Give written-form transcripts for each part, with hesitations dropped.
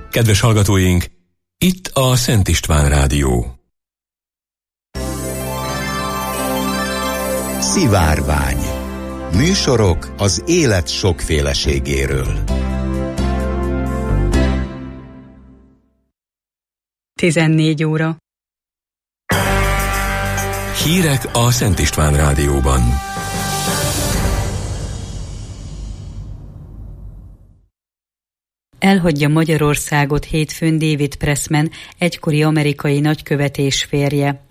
Kedves hallgatóink, itt a Szent István Rádió. Szivárvány. Műsorok az élet sokféleségéről. 14 óra. Hírek a Szent István Rádióban. Elhagyja Magyarországot hétfőn David Pressman, egykori amerikai nagykövet és férje.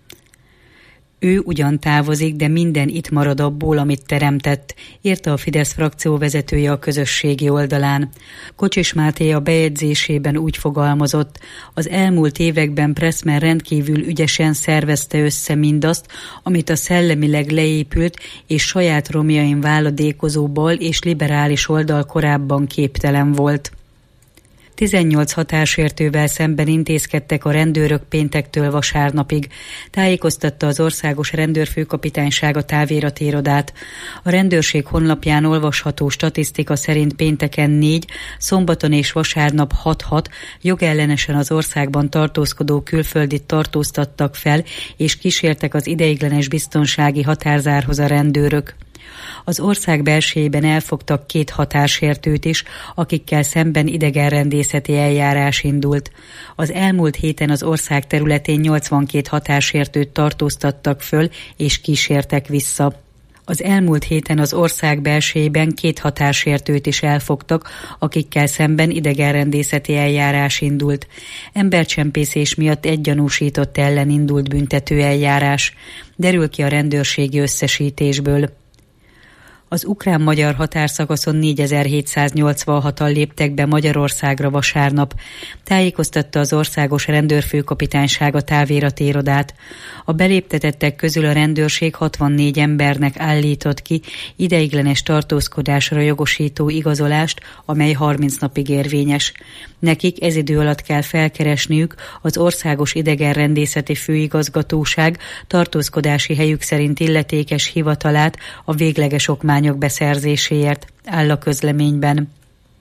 Ő ugyan távozik, de minden itt marad abból, amit teremtett, írta a Fidesz frakció vezetője a közösségi oldalán. Kocsis Máté a bejegyzésében úgy fogalmazott: az elmúlt években Pressman rendkívül ügyesen szervezte össze mindazt, amit a szellemileg leépült és saját romjain váladékozó bal és liberális oldal korábban képtelen volt. 18 hatásértővel szemben intézkedtek a rendőrök péntektől vasárnapig, tájékoztatta az Országos Rendőrfőkapitányság a táviratirodát. A rendőrség honlapján olvasható statisztika szerint pénteken 4, szombaton és vasárnap 6 jogellenesen az országban tartózkodó külföldit tartóztattak fel, és kísértek az ideiglenes biztonsági határzárhoz a rendőrök. Az ország belsejében elfogtak 2 hatásértőt is, akikkel szemben idegenrendészeti eljárás indult. Az elmúlt héten az ország területén 82 hatásértőt tartóztattak föl és kísértek vissza. Az elmúlt héten az ország belsejében 2 hatásértőt is elfogtak, akikkel szemben idegenrendészeti eljárás indult. Embercsempészés miatt egy gyanúsított ellen indult büntető eljárás. Derül ki a rendőrségi összesítésből. Az ukrán-magyar határszakaszon 4786-an léptek be Magyarországra vasárnap, tájékoztatta az Országos Rendőrfőkapitányság a táviratirodát. A beléptetettek közül a rendőrség 64 embernek állított ki ideiglenes tartózkodásra jogosító igazolást, amely 30 napig érvényes. Nekik ez idő alatt kell felkeresniük az Országos Idegenrendészeti Főigazgatóság tartózkodási helyük szerint illetékes hivatalát a végleges okmányok beszerzéséért, áll a közleményben.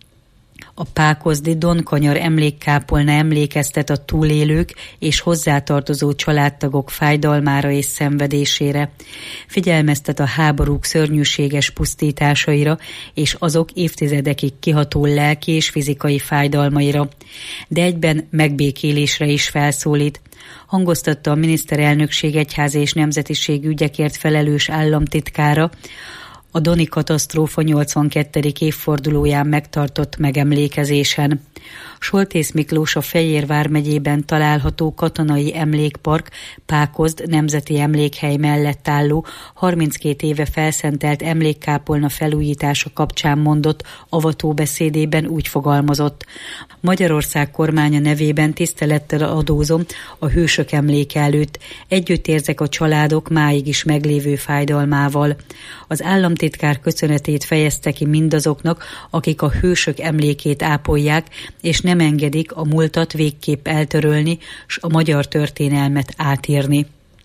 A pákozdi Donkanyar emlékkápolna emlékeztet a túlélők és hozzátartozó családtagok fájdalmára és szenvedésére. Figyelmeztet a háborúk szörnyűséges pusztításaira és azok évtizedekig kiható lelki és fizikai fájdalmaira, de egyben megbékélésre is felszólít. Hangoztatta a miniszterelnökség egyházi és nemzetiségi ügyekért felelős államtitkára a Doni katasztrófa 82. évfordulóján megtartott megemlékezésen. Soltész Miklós a Fejér vármegyében található katonai emlékpark Pákozd nemzeti emlékhely mellett álló 32 éve felszentelt emlékkápolna felújítása kapcsán mondott avatóbeszédében úgy fogalmazott: Magyarország kormánya nevében tisztelettel adózom a hősök emléke előtt, együtt érzek a családok máig is meglévő fájdalmával. Az államtitkár köszönetét fejezte ki mindazoknak, akik a hősök emlékét ápolják, és nem engedik a múltat végképp eltörölni, s a magyar történelmet átírni.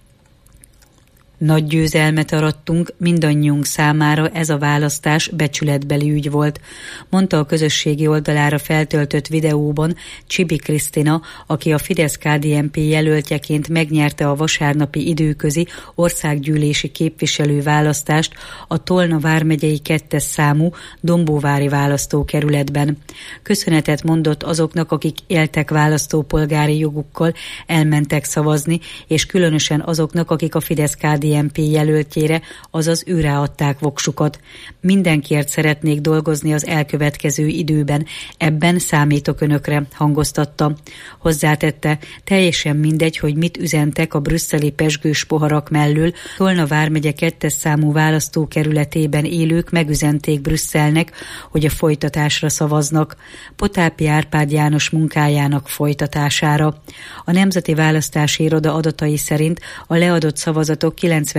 Nagy győzelmet arattunk, mindannyiunk számára ez a választás becsületbeli ügy volt, mondta a közösségi oldalára feltöltött videóban Csibi Krisztina, aki a Fidesz-KDNP jelöltjeként megnyerte a vasárnapi időközi országgyűlési képviselőválasztást a Tolna vármegyei 2. számú Dombóvári választókerületben. Köszönetet mondott azoknak, akik éltek választópolgári jogukkal, elmentek szavazni, és különösen azoknak, akik a Fidesz-KDNP jelöltjére, azaz őre adták voksukat. Mindenkiért szeretnék dolgozni az elkövetkező időben, ebben számítok önökre, hangoztatta. Hozzátette, teljesen mindegy, hogy mit üzentek a brüsszeli pezsgős poharak mellől, Tolna vármegye 2. számú választókerületében élők megüzenték Brüsszelnek, hogy a folytatásra szavaznak. Potápi Árpád János munkájának folytatására. A Nemzeti Választási Iroda adatai szerint a leadott szavazatok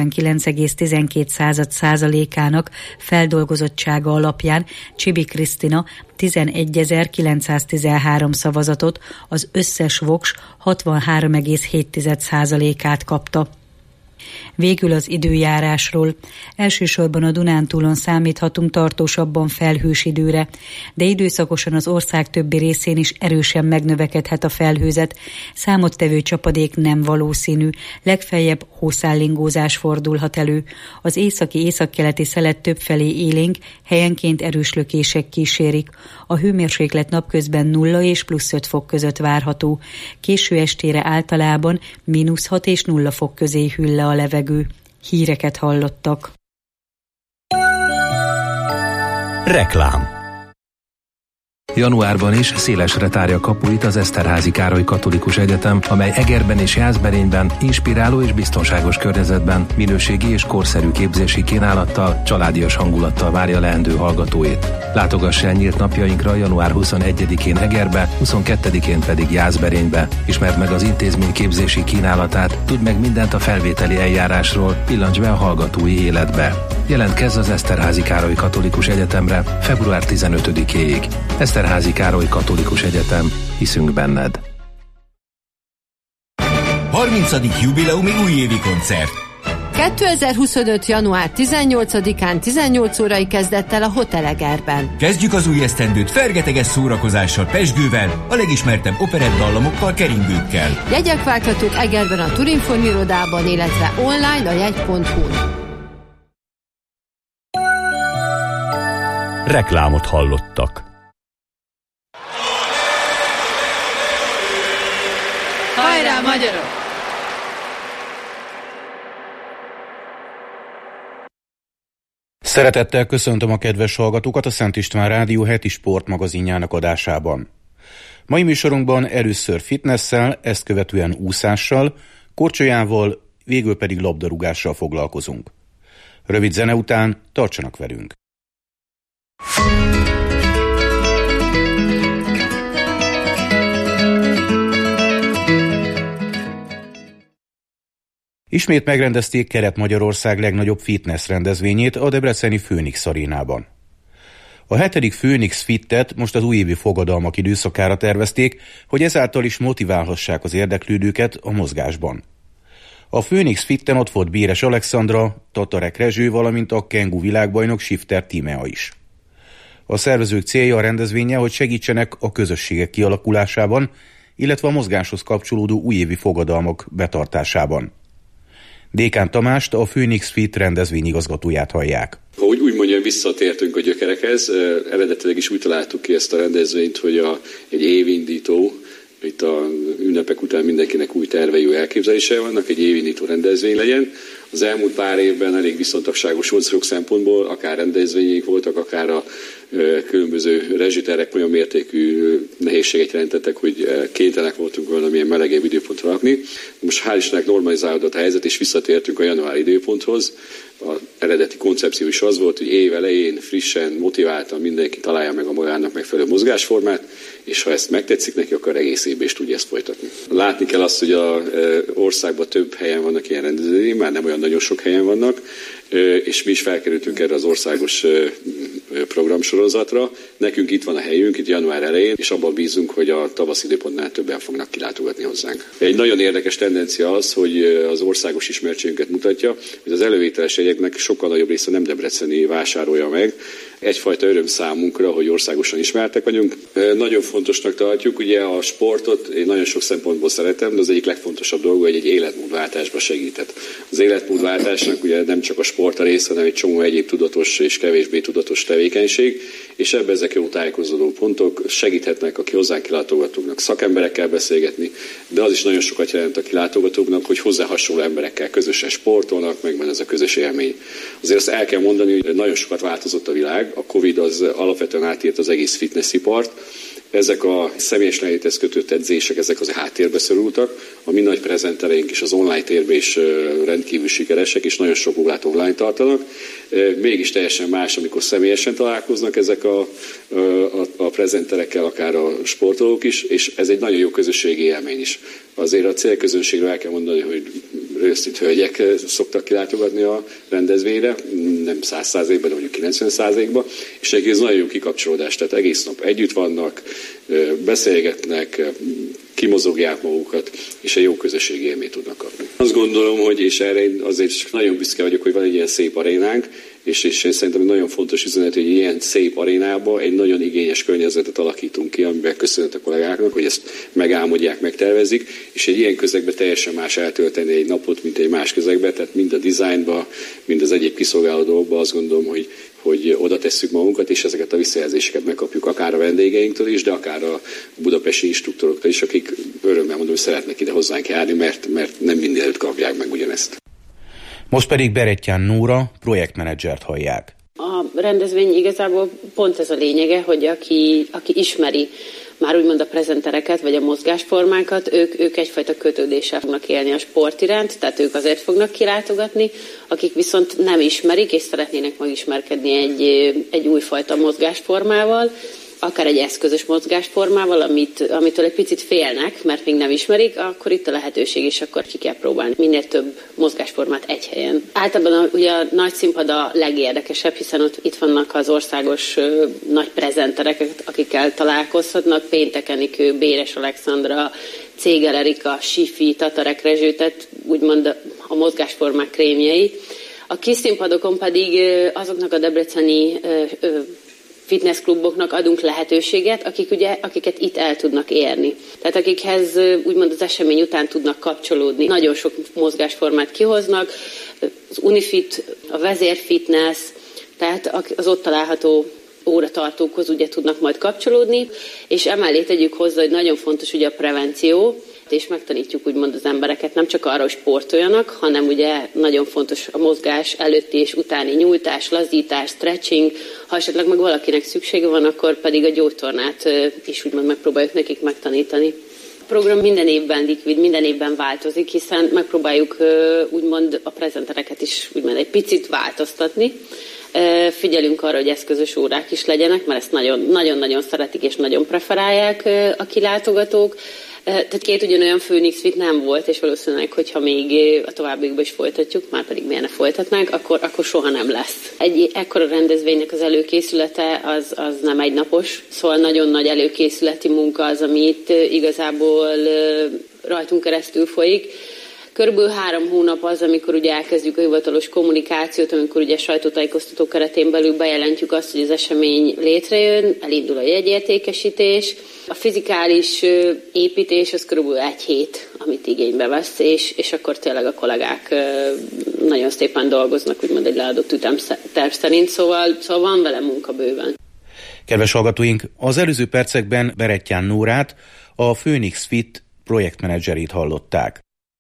99,12%-ának feldolgozottsága alapján Csibi Krisztina 11.913 szavazatot, az összes voks 63,7%-át kapta. Végül az időjárásról. Elsősorban a Dunántúlon számíthatunk tartósabban felhős időre, de időszakosan az ország többi részén is erősen megnövekedhet a felhőzet. Számottevő csapadék nem valószínű, legfeljebb hószállingózás fordulhat elő. Az északi-északkeleti szelet többfelé élénk, helyenként erős lökések kísérik. A hőmérséklet napközben 0 és +5 fok között várható. Késő estére általában -6 és 0 fok közé hűl le a levegő. Híreket hallottak. Reklám. Januárban is szélesre tárja kapuit az Eszterházy Károly Katolikus Egyetem, amely Egerben és Jászberényben inspiráló és biztonságos környezetben minőségi és korszerű képzési kínálattal, családias hangulattal várja leendő hallgatóit. Látogass el nyílt napjainkra január 21-én Egerbe, 22-én pedig Jászberénybe. Ismerd meg az intézmény képzési kínálatát, tudd meg mindent a felvételi eljárásról, pillancs be a hallgatói életbe. Jelentkezz az Eszterházy Károly Katolikus Egyetemre február 15-éig. Eszterházy Károly Katolikus Egyetem, hiszünk benned. 30. jubileumi újévi koncert. 2025. január 18-án 18 órai kezdettel a Hotel Egerben. Kezdjük az új esztendőt fergeteges szórakozással, pezsgővel, a legismertebb operettdallamokkal, keringőkkel. Jegyek válthatók Egerben a Turinform irodában, illetve online a jegy.hu-n. Reklámot hallottak. Hajrá, magyarok! Szeretettel köszöntöm a kedves hallgatókat a Szent István Rádió heti sportmagazinjának adásában. Mai műsorunkban először fitnesszel, ezt követően úszással, korcsolyával, végül pedig labdarúgással foglalkozunk. Rövid zene után tartsanak velünk! Ismét megrendezték Kelet-Magyarország legnagyobb fitness rendezvényét a debreceni Phoenix arénában. A 7. Phoenix Fittet most az újévi fogadalmak időszakára tervezték, hogy ezáltal is motiválhassák az érdeklődőket a mozgásban. A Phoenix Fitten ott volt Béres Alexandra, Tatarek Rezső, valamint a Kengú világbajnok Shifter Tímea is. A szervezők célja a rendezvénye, hogy segítsenek a közösségek kialakulásában, illetve a mozgáshoz kapcsolódó újévi fogadalmak betartásában. Dékán Tamást, a Phoenix Fit rendezvényigazgatóját hallják. Ahogy úgy mondjam, visszatértünk a gyökerekhez, eredetileg is úgy találtuk ki ezt a rendezvényt, hogy egy évindító, itt a ünnepek után mindenkinek új tervei, új elképzelései vannak, egy évindító rendezvény legyen. Az elmúlt pár évben elég viszontagságos volt sok szempontból, akár rendezvényeink voltak, akár a különböző rezsiterek olyan mértékű nehézséget jelentettek, hogy kénytelenek voltunk valamilyen melegebb időpontra lakni. Most hál' Istennek normalizálódott a helyzet, és visszatértünk a januári időponthoz. Az eredeti koncepció is az volt, hogy év elején frissen, motiváltan mindenki találja meg a magának megfelelő mozgásformát, és ha ezt megtetszik neki, akkor egész évben is tudja ezt folytatni. Látni kell azt, hogy az országban több helyen vannak ilyen rendezvények, már nem olyan nagyon sok helyen vannak, és mi is felkerültünk erre az országos programsorozatra. Nekünk itt van a helyünk, itt január elején, és abban bízunk, hogy a tavasz időpontnál többen fognak kilátogatni hozzánk. Egy nagyon érdekes tendencia az, hogy az országos ismertségünket mutatja, hogy az elővételes jegyeknek sokkal nagyobb része nem debreceni vásárolja meg. Egyfajta öröm számunkra, hogy országosan ismertek vagyunk. Nagyon fontosnak tartjuk, ugye a sportot én nagyon sok szempontból szeretem, de az egyik legfontosabb dolga, hogy egy életmódváltásba segített. Az életmódváltásnak ugye nem csak a sport a része, hanem egy csomó egyéb tudatos és kevésbé tudatos tevékenység, és ebben ezek jó tájékozódó pontok segíthetnek, aki hozzánk kilátogatóknak szakemberekkel beszélgetni, de az is nagyon sokat jelent a kilátogatóknak, hogy hozzá hasonló emberekkel közösen sportolnak, megvan ez a közös élmény. Azért azt el kell mondani, hogy nagyon sokat változott a világ, a Covid az alapvetően átért az egész fitnessipart. Ezek a személyes lehéthez kötött edzések, ezek az háttérbe szorultak. A mi nagy prezentereink is az online térben is rendkívül sikeresek, és nagyon sok órát online tartanak. Mégis teljesen más, amikor személyesen találkoznak ezek a prezenterekkel, akár a sportolók is, és ez egy nagyon jó közösségi élmény is. Azért a célközönségről el kell mondani, hogy rögzít hölgyek szoktak kilátogatni a rendezvényre, nem 100%-ban, de mondjuk 90%-ba, és neki ez nagyon jó kikapcsolódás, tehát egész nap együtt vannak, beszélgetnek, kimozogják magukat, és egy jó közösségi élményt tudnak kapni. Azt gondolom, hogy és erre én azért nagyon büszke vagyok, hogy van egy ilyen szép arénánk, és én szerintem nagyon fontos üzenet, hogy ilyen szép arénába egy nagyon igényes környezetet alakítunk ki, amiben köszönhet a kollégáknak, hogy ezt megálmodják, megtervezik, és egy ilyen közegben teljesen más eltölteni egy napot, mint egy más közegben, tehát mind a dizájnba, mind az egyéb kiszolgáló dolgokban azt gondolom, hogy oda tesszük magunkat, és ezeket a visszajelzéseket megkapjuk akár a vendégeinktől is, de akár a budapesti instruktoroktól is, akik örömmel mondom, hogy szeretnek ide hozzánk járni, mert nem mindenütt kapják meg ugyanezt. Most pedig Berettyán Nóra projektmenedzsert hallják. A rendezvény igazából pont ez a lényege, hogy aki ismeri már úgymond a prezentereket, vagy a mozgásformákat, ők egyfajta kötődéssel fognak élni a sport iránt, tehát ők azért fognak kilátogatni, akik viszont nem ismerik, és szeretnének megismerkedni egy újfajta mozgásformával, akár egy eszközös mozgásformával, amitől egy picit félnek, mert még nem ismerik, akkor itt a lehetőség, és akkor ki kell próbálni minél több mozgásformát egy helyen. Általában ugye a nagy színpad a legérdekesebb, hiszen itt vannak az országos nagy prezenterek, akikkel találkozhatnak, Péntek Enikő, Béres Alexandra, Céger Erika, Sifi, Tatarek Rezső, tehát úgymond a mozgásformák krémjei. A kis színpadokon pedig azoknak a debreceni fitnesskluboknak adunk lehetőséget, akiket itt el tudnak érni. Tehát akikhez úgymond az esemény után tudnak kapcsolódni. Nagyon sok mozgásformát kihoznak, az Unifit, a vezérfitness, tehát az ott található óratartókhoz ugye tudnak majd kapcsolódni, és emellé tegyük hozzá, hogy nagyon fontos ugye a prevenció, és megtanítjuk úgymond az embereket nem csak arra, hogy sportoljanak, hanem ugye nagyon fontos a mozgás előtti és utáni nyújtás, lazítás, stretching, ha esetleg meg valakinek szüksége van, akkor pedig a gyógytornát is úgymond megpróbáljuk nekik megtanítani. A program minden évben likvid, minden évben változik, hiszen megpróbáljuk úgymond a prezentereket is úgymond egy picit változtatni. Figyelünk arra, hogy eszközös órák is legyenek, mert ezt nagyon-nagyon szeretik és nagyon preferálják a kilátogatók. Tehát két ugyanolyan Phoenix Fit nem volt, és valószínűleg, hogyha még a továbbiakban is folytatjuk, már pedig miért ne folytatnánk, akkor soha nem lesz. Egy ekkora rendezvénynek az előkészülete az nem egynapos, szóval nagyon nagy előkészületi munka az, ami itt igazából rajtunk keresztül folyik. Körülbelül 3 hónap az, amikor ugye elkezdjük a hivatalos kommunikációt, amikor ugye sajtótájékoztató keretén belül bejelentjük azt, hogy az esemény létrejön, elindul a jegyértékesítés. A fizikális építés az körülbelül 1 hét, amit igénybe vesz, és akkor tényleg a kollégák nagyon szépen dolgoznak, úgymond egy leadott ütemterv szerint, szóval van vele munka bőven. Kedves hallgatóink, az előző percekben Berettyán Nórát, a Phoenix Fit projektmenedzserét hallották.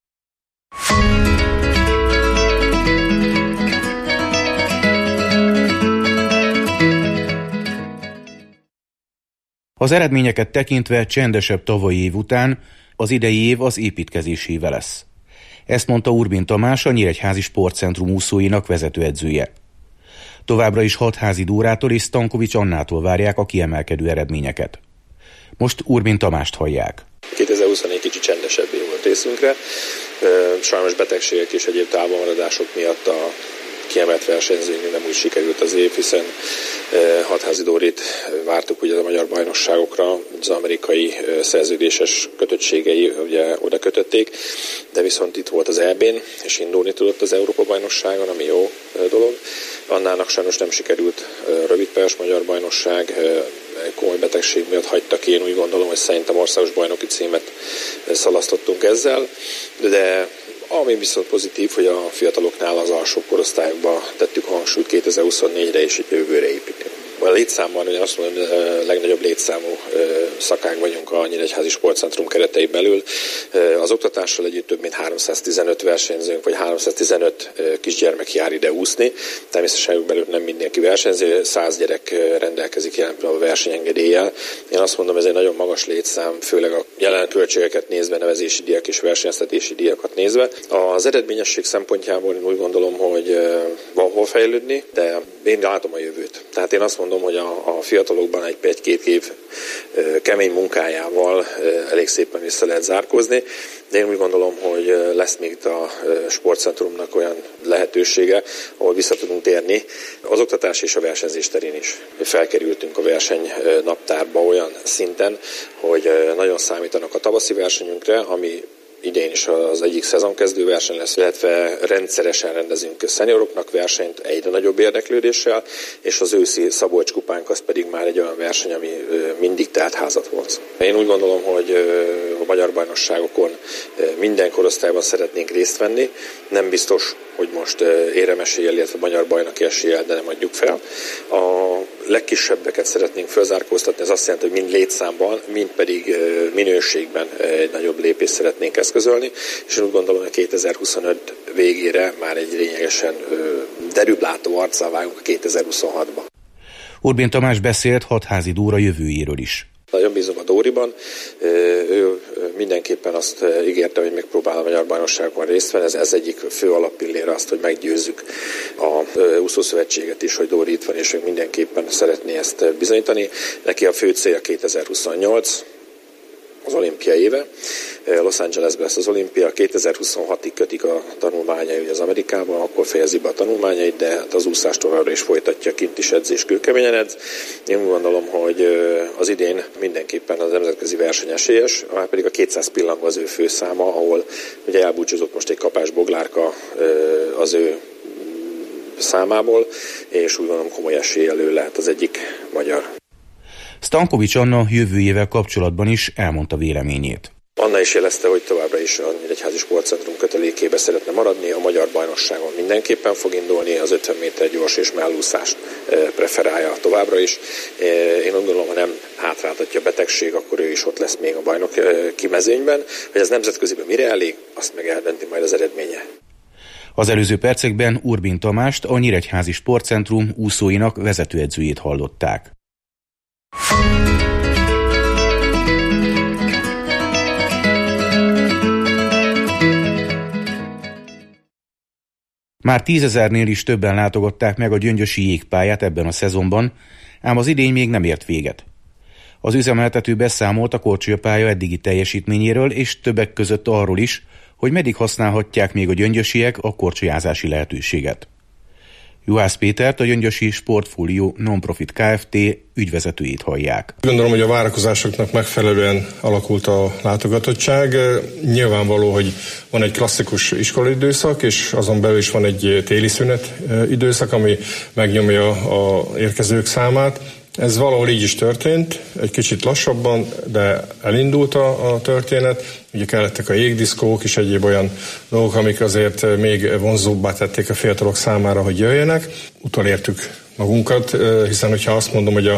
Az eredményeket tekintve csendesebb tavalyi év után az idei év az építkezési éve lesz. Ezt mondta Urbin Tamás, a Nyíregyházi Sportcentrum úszóinak vezetőedzője. Továbbra is Hatházi Dórától és Stankovics Annától várják a kiemelkedő eredményeket. Most Urbin Tamást hallják. 2024 kicsit csendesebb év volt részünkre. Sajnos betegségek és egyéb távolmaradások miatt a kiemelt versenyzőnknek nem úgy sikerült az év, hiszen Hatházi Dórit vártuk ugye a magyar bajnokságokra, az amerikai szerződéses kötöttségei ugye oda kötötték, de viszont itt volt az EB-n, és indulni tudott az Európa-bajnokságon, ami jó dolog. Annának sajnos nem sikerült rövidpályás magyar bajnokság, komoly betegség miatt hagytak. Én úgy gondolom, hogy szerintem országos bajnoki címet szalasztottunk ezzel, de ami viszont pozitív, hogy a fiataloknál az alsó korosztályokba tettük hangsúlyt 2024-re és jövőre építünk. A létszámban, ugye azt mondom, a legnagyobb létszámú szakánk vagyunk a Nyíregyházi Sportcentrum keretei belül. Az oktatással együtt több mint 315 versenyzőnk, vagy 315 kisgyermek jár ide úszni. Természetesen belül nem mindenki versenyző, 100 gyerek rendelkezik jelen pillanatban a versenyengedéllyel. Én azt mondom, ez egy nagyon magas létszám, főleg a jelen költségeket nézve, nevezési díjak és versenyeztetési díjakat nézve. Az eredményesség szempontjából én úgy gondolom, hogy van hol fejlődni, de én látom a jövőt. Tehát én azt mondom, mondom, hogy a fiatalokban egy-két év kemény munkájával elég szépen vissza lehet zárkózni, de én úgy gondolom, hogy lesz még itt a sportcentrumnak olyan lehetősége, ahol vissza tudunk térni az oktatás és a versenyzés terén is. Felkerültünk a versenynaptárba olyan szinten, hogy nagyon számítanak a tavaszi versenyünkre, ami idén is az egyik szezonkezdő verseny lesz, illetve rendszeresen rendezünk szenioroknak versenyt egyre nagyobb érdeklődéssel, és az őszi Szabolcs kupánk az pedig már egy olyan verseny, ami mindig telt házat volt. Én úgy gondolom, hogy a magyar bajnokságokon minden korosztályban szeretnénk részt venni. Nem biztos, hogy most éremeséllyel, illetve magyar bajnoki eséllyel, de nem adjuk fel. A legkisebbeket szeretnénk fölzárkóztatni, ez azt jelenti, hogy mind létszámban, mind pedig minőségben egy nagyobb lépést szeretnénk eszközölni, és úgy gondolom, hogy 2025 végére már egy lényegesen derűblátó arccal vágunk a 2026-ba. Urbin Tamás beszélt Hatházi Dóra jövőjéről is. Nagyon bízom a Dóriban. Ő mindenképpen azt ígérte, hogy megpróbál a magyar bajnokságban részt venni. Ez egyik fő alappillére azt, hogy meggyőzzük a úszószövetséget is, hogy Dóri itt van, és ő mindenképpen szeretné ezt bizonyítani. Neki a fő célja 2028, az olimpia éve. Los Angelesben lesz az olimpia, 2026-ig kötik a tanulmányai az Amerikában, akkor fejezi be a tanulmányait, de az úszást továbbra is folytatja, kint is edzés, kőkeményen edz. Én úgy gondolom, hogy az idén mindenképpen az nemzetközi verseny esélyes, már pedig a 200 pillangó az ő főszáma, ahol ugye elbúcsúzott most egy kapás Boglárka az ő számából, és úgy gondolom komoly eséllyel ő lehet az egyik magyar. Stankovics Anna jövőjével kapcsolatban is elmondta véleményét. Anna is jelezte, hogy továbbra is a Nyíregyházi Sportcentrum kötelékébe szeretne maradni, a magyar bajnokságon mindenképpen fog indulni, az 50 méter gyors és mellúszást preferálja továbbra is. Én úgy gondolom, ha nem hátráltatja a betegség, akkor ő is ott lesz még a bajnoki mezőnyben. Hogy ez nemzetköziben mire elég, azt meg eldönti majd az eredménye. Az előző percekben Urbin Tamást, a Nyíregyházi Sportcentrum úszóinak vezetőedzőjét hallották. Már 10 000-nél is többen látogatták meg a gyöngyösi jégpályát ebben a szezonban, ám az idény még nem ért véget. Az üzemeltető beszámolt a korcsolyapálya eddigi teljesítményéről, és többek között arról is, hogy meddig használhatják még a gyöngyösiek a korcsolyázási lehetőséget. Juhász Pétert, a Gyöngyösi Sportfolio Non-Profit Kft. Ügyvezetőjét hallják. Gondolom, hogy a várakozásoknak megfelelően alakult a látogatottság. Nyilvánvaló, hogy van egy klasszikus iskolaidőszak, és azon belül is van egy téli szünet időszak, ami megnyomja az érkezők számát. Ez valahol így is történt, egy kicsit lassabban, de elindult a történet. Ugye kellettek a jégdiszkók és egyéb olyan dolgok, amik azért még vonzóbbá tették a fiatalok számára, hogy jöjjenek. Utolértük magunkat, hiszen hogyha azt mondom, hogy a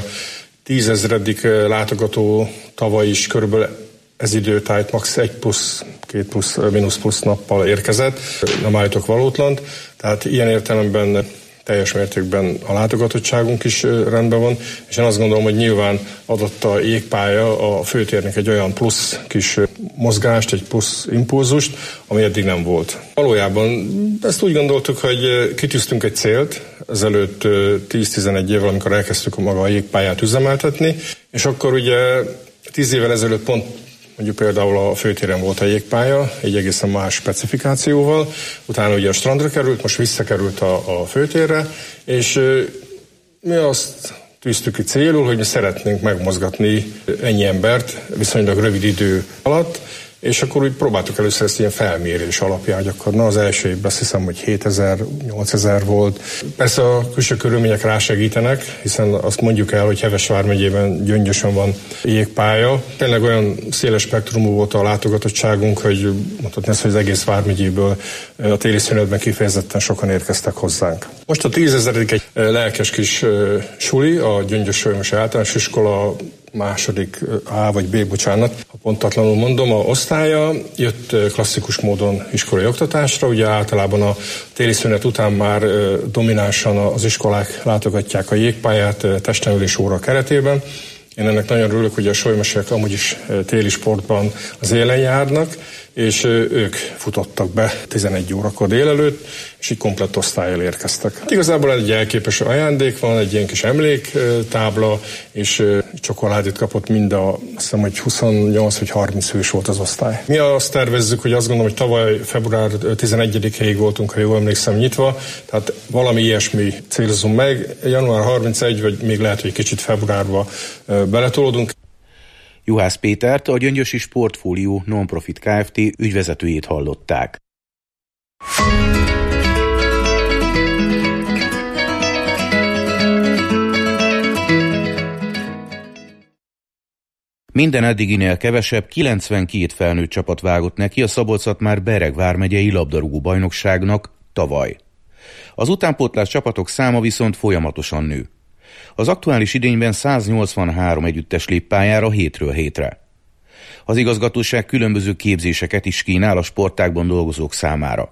10 000. Látogató tavaly is körülbelül ez időtájt max. 1 plusz, 2 plusz, mínusz plusz nappal érkezett. Nem állítok valótlant, tehát ilyen értelemben teljes mértékben a látogatottságunk is rendben van, és én azt gondolom, hogy nyilván adott a jégpálya a főtérnek egy olyan plusz kis mozgást, egy plusz impulzust, ami eddig nem volt. Valójában ezt úgy gondoltuk, hogy kitűztünk egy célt, ezelőtt 10-11 évvel, amikor elkezdtük maga a jégpályát üzemeltetni, és akkor ugye 10 évvel ezelőtt pont mondjuk például a főtéren volt a jégpálya, egy egészen más specifikációval, utána ugye a strandra került, most visszakerült a főtérre, és mi azt tűztük ki célul, hogy mi szeretnénk megmozgatni ennyi embert viszonylag rövid idő alatt, és akkor úgy próbáltuk először ezt ilyen felmérés alapján, hogy akkor az első évben azt hiszem, hogy 7000-8000 volt. Persze a külső körülmények rásegítenek, hiszen azt mondjuk el, hogy Heves vármegyében Gyöngyösön van jégpálya. Tényleg olyan széles spektrumú volt a látogatottságunk, hogy mondhatni ezt, hogy az egész vármegyéből a téli szünetben kifejezetten sokan érkeztek hozzánk. Most a 10 000. egy lelkes kis suli, a Gyöngyös Solymosi Általános Iskola második A vagy B, bocsánat, ha pontatlanul mondom, a osztálya jött klasszikus módon iskolai oktatásra, ugye általában a téli szünet után már dominánsan az iskolák látogatják a jégpályát testnevelés óra keretében. Én ennek nagyon örülök, hogy a solymosiak amúgy is téli sportban az élen járnak, és ők futottak be 11 órakor délelőtt, és így komplett osztállyal érkeztek. Hát igazából egy elképesztő ajándék van, egy ilyen kis emléktábla, és csokoládét kapott mind azt hiszem, hogy 28 vagy 30 hős volt az osztály. Mi azt tervezzük, hogy azt gondolom, hogy tavaly február 11-ig voltunk, ha jól emlékszem, nyitva, tehát valami ilyesmi célzunk meg. Január 31, vagy még lehet, hogy kicsit februárba beletolódunk. Juhász Pétert, a Gyöngyösi Sportfólió Non-Profit Kft. Ügyvezetőjét hallották. Minden eddiginél kevesebb 92 felnőtt csapat vágott neki a Szabolcs-Szatmár-Bereg vármegyei labdarúgó bajnokságnak tavaly. Az utánpótlás csapatok száma viszont folyamatosan nő. Az aktuális idényben 183 együttes lép pályára hétről hétre. Az igazgatóság különböző képzéseket is kínál a sportágban dolgozók számára.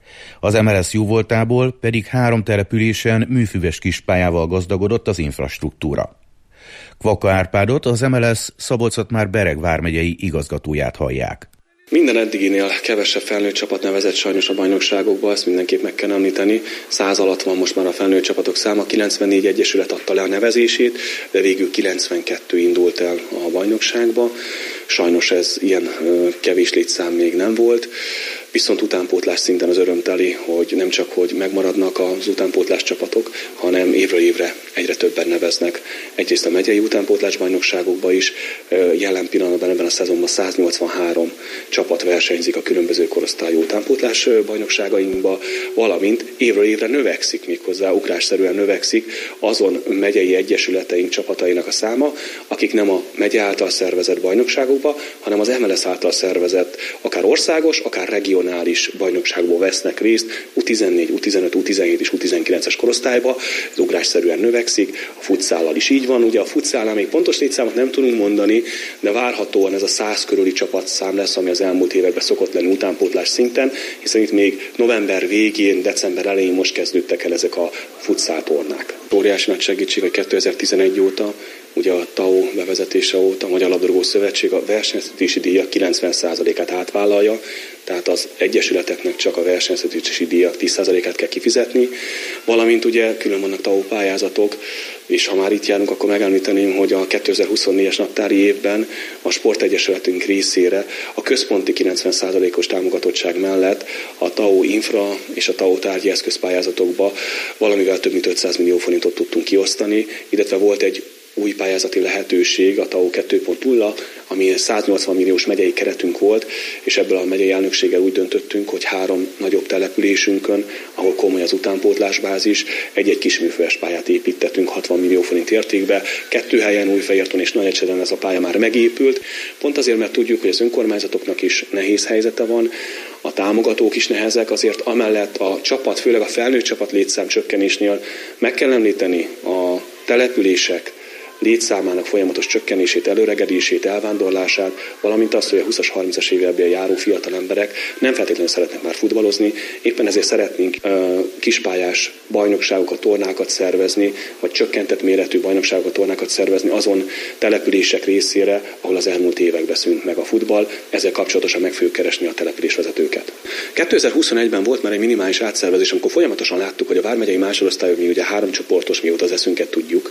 Az MLS jóvoltából pedig 3 településen műfüves kispályával gazdagodott az infrastruktúra. Kvaka Árpádot, az MLS Szabolcs-Szatmár-Bereg vármegyei igazgatóját hallják. Minden eddiginél kevesebb felnőtt csapat nevezett sajnos a bajnokságokba, ezt mindenképp meg kell említeni. 100 alatt van most már a felnőtt csapatok száma, 94 egyesület adta le a nevezését, de végül 92 indult el a bajnokságba. Sajnos ez ilyen kevés létszám még nem volt. Viszont utánpótlás szinten az örömteli, hogy nem csak hogy megmaradnak az utánpótlás csapatok, hanem évről évre egyre többen neveznek. Egyrészt a megyei utánpótlás bajnokságokba is, jelen pillanatban ebben a szezonban 183 csapat versenyzik a különböző korosztályú utánpótlás bajnokságainkba, valamint évről évre növekszik, méghozzá ugrásszerűen növekszik azon megyei egyesületeink csapatainak a száma, akik nem a megye által szervezett bajnokságokba, hanem az MLS által szervezett, akár országos, akár regionális bajnokságból vesznek részt, U14, U15, U17 és U19-es korosztályba, ez ugrásszerűen növekszik, a futszállal is így van, ugye a futszállal még pontos létszámot nem tudunk mondani, de várhatóan ez a 100 körüli csapatszám lesz, ami az elmúlt években szokott lenni utánpótlás szinten, hiszen itt még november végén, december elején most kezdődtek el ezek a futszáltornák. Óriási nagy segítség, hogy 2011 óta, ugye a TAO bevezetése óta a Magyar Labdarúgó Szövetség a versenyeztetési díjak 90%-át átvállalja, tehát az egyesületeknek csak a versenyeztetési díjak 10%-át kell kifizetni, valamint ugye külön vannak TAO pályázatok, és ha már itt járunk, akkor megemlíteném, hogy a 2024-es naptári évben a sportegyesületünk részére a központi 90%-os támogatottság mellett a TAO infra és a TAO tárgyi eszközpályázatokba valamivel több mint 500 millió forintot tudtunk kiosztani, illetve volt egy új pályázati lehetőség, a TAO 2.0, ami 180 milliós megyei keretünk volt, és ebből a megyei elnökséggel úgy döntöttünk, hogy 3 nagyobb településünkön, ahol komoly az utánpótlásbázis, egy-egy kisműfős pályát építettünk 60 millió forint értékbe. 2 helyen, Újfehérton és Nagyecseden ez a pálya már megépült. Pont azért, mert tudjuk, hogy az önkormányzatoknak is nehéz helyzete van, a támogatók is nehezek, azért amellett a csapat, főleg a felnőtt csapat létszám csökkenésnél meg kell említeni a települések létszámának folyamatos csökkenését, előregedését, elvándorlását, valamint azt, hogy a 20-as, 30-as években járó fiatal emberek nem feltétlenül szeretnek már futballozni, éppen ezért szeretnénk kispályás bajnokságokat, tornákat szervezni, vagy csökkentett méretű bajnokságokat, tornákat szervezni azon települések részére, ahol az elmúlt években szűnt meg a futball, ezzel kapcsolatosan meg fogjuk keresni a településvezetőket. 2021-ben volt már egy minimális átszervezés, amikor folyamatosan láttuk, hogy a vármegyei másodosztályok, mi ugye 3 csoportos, mióta az eszünket tudjuk,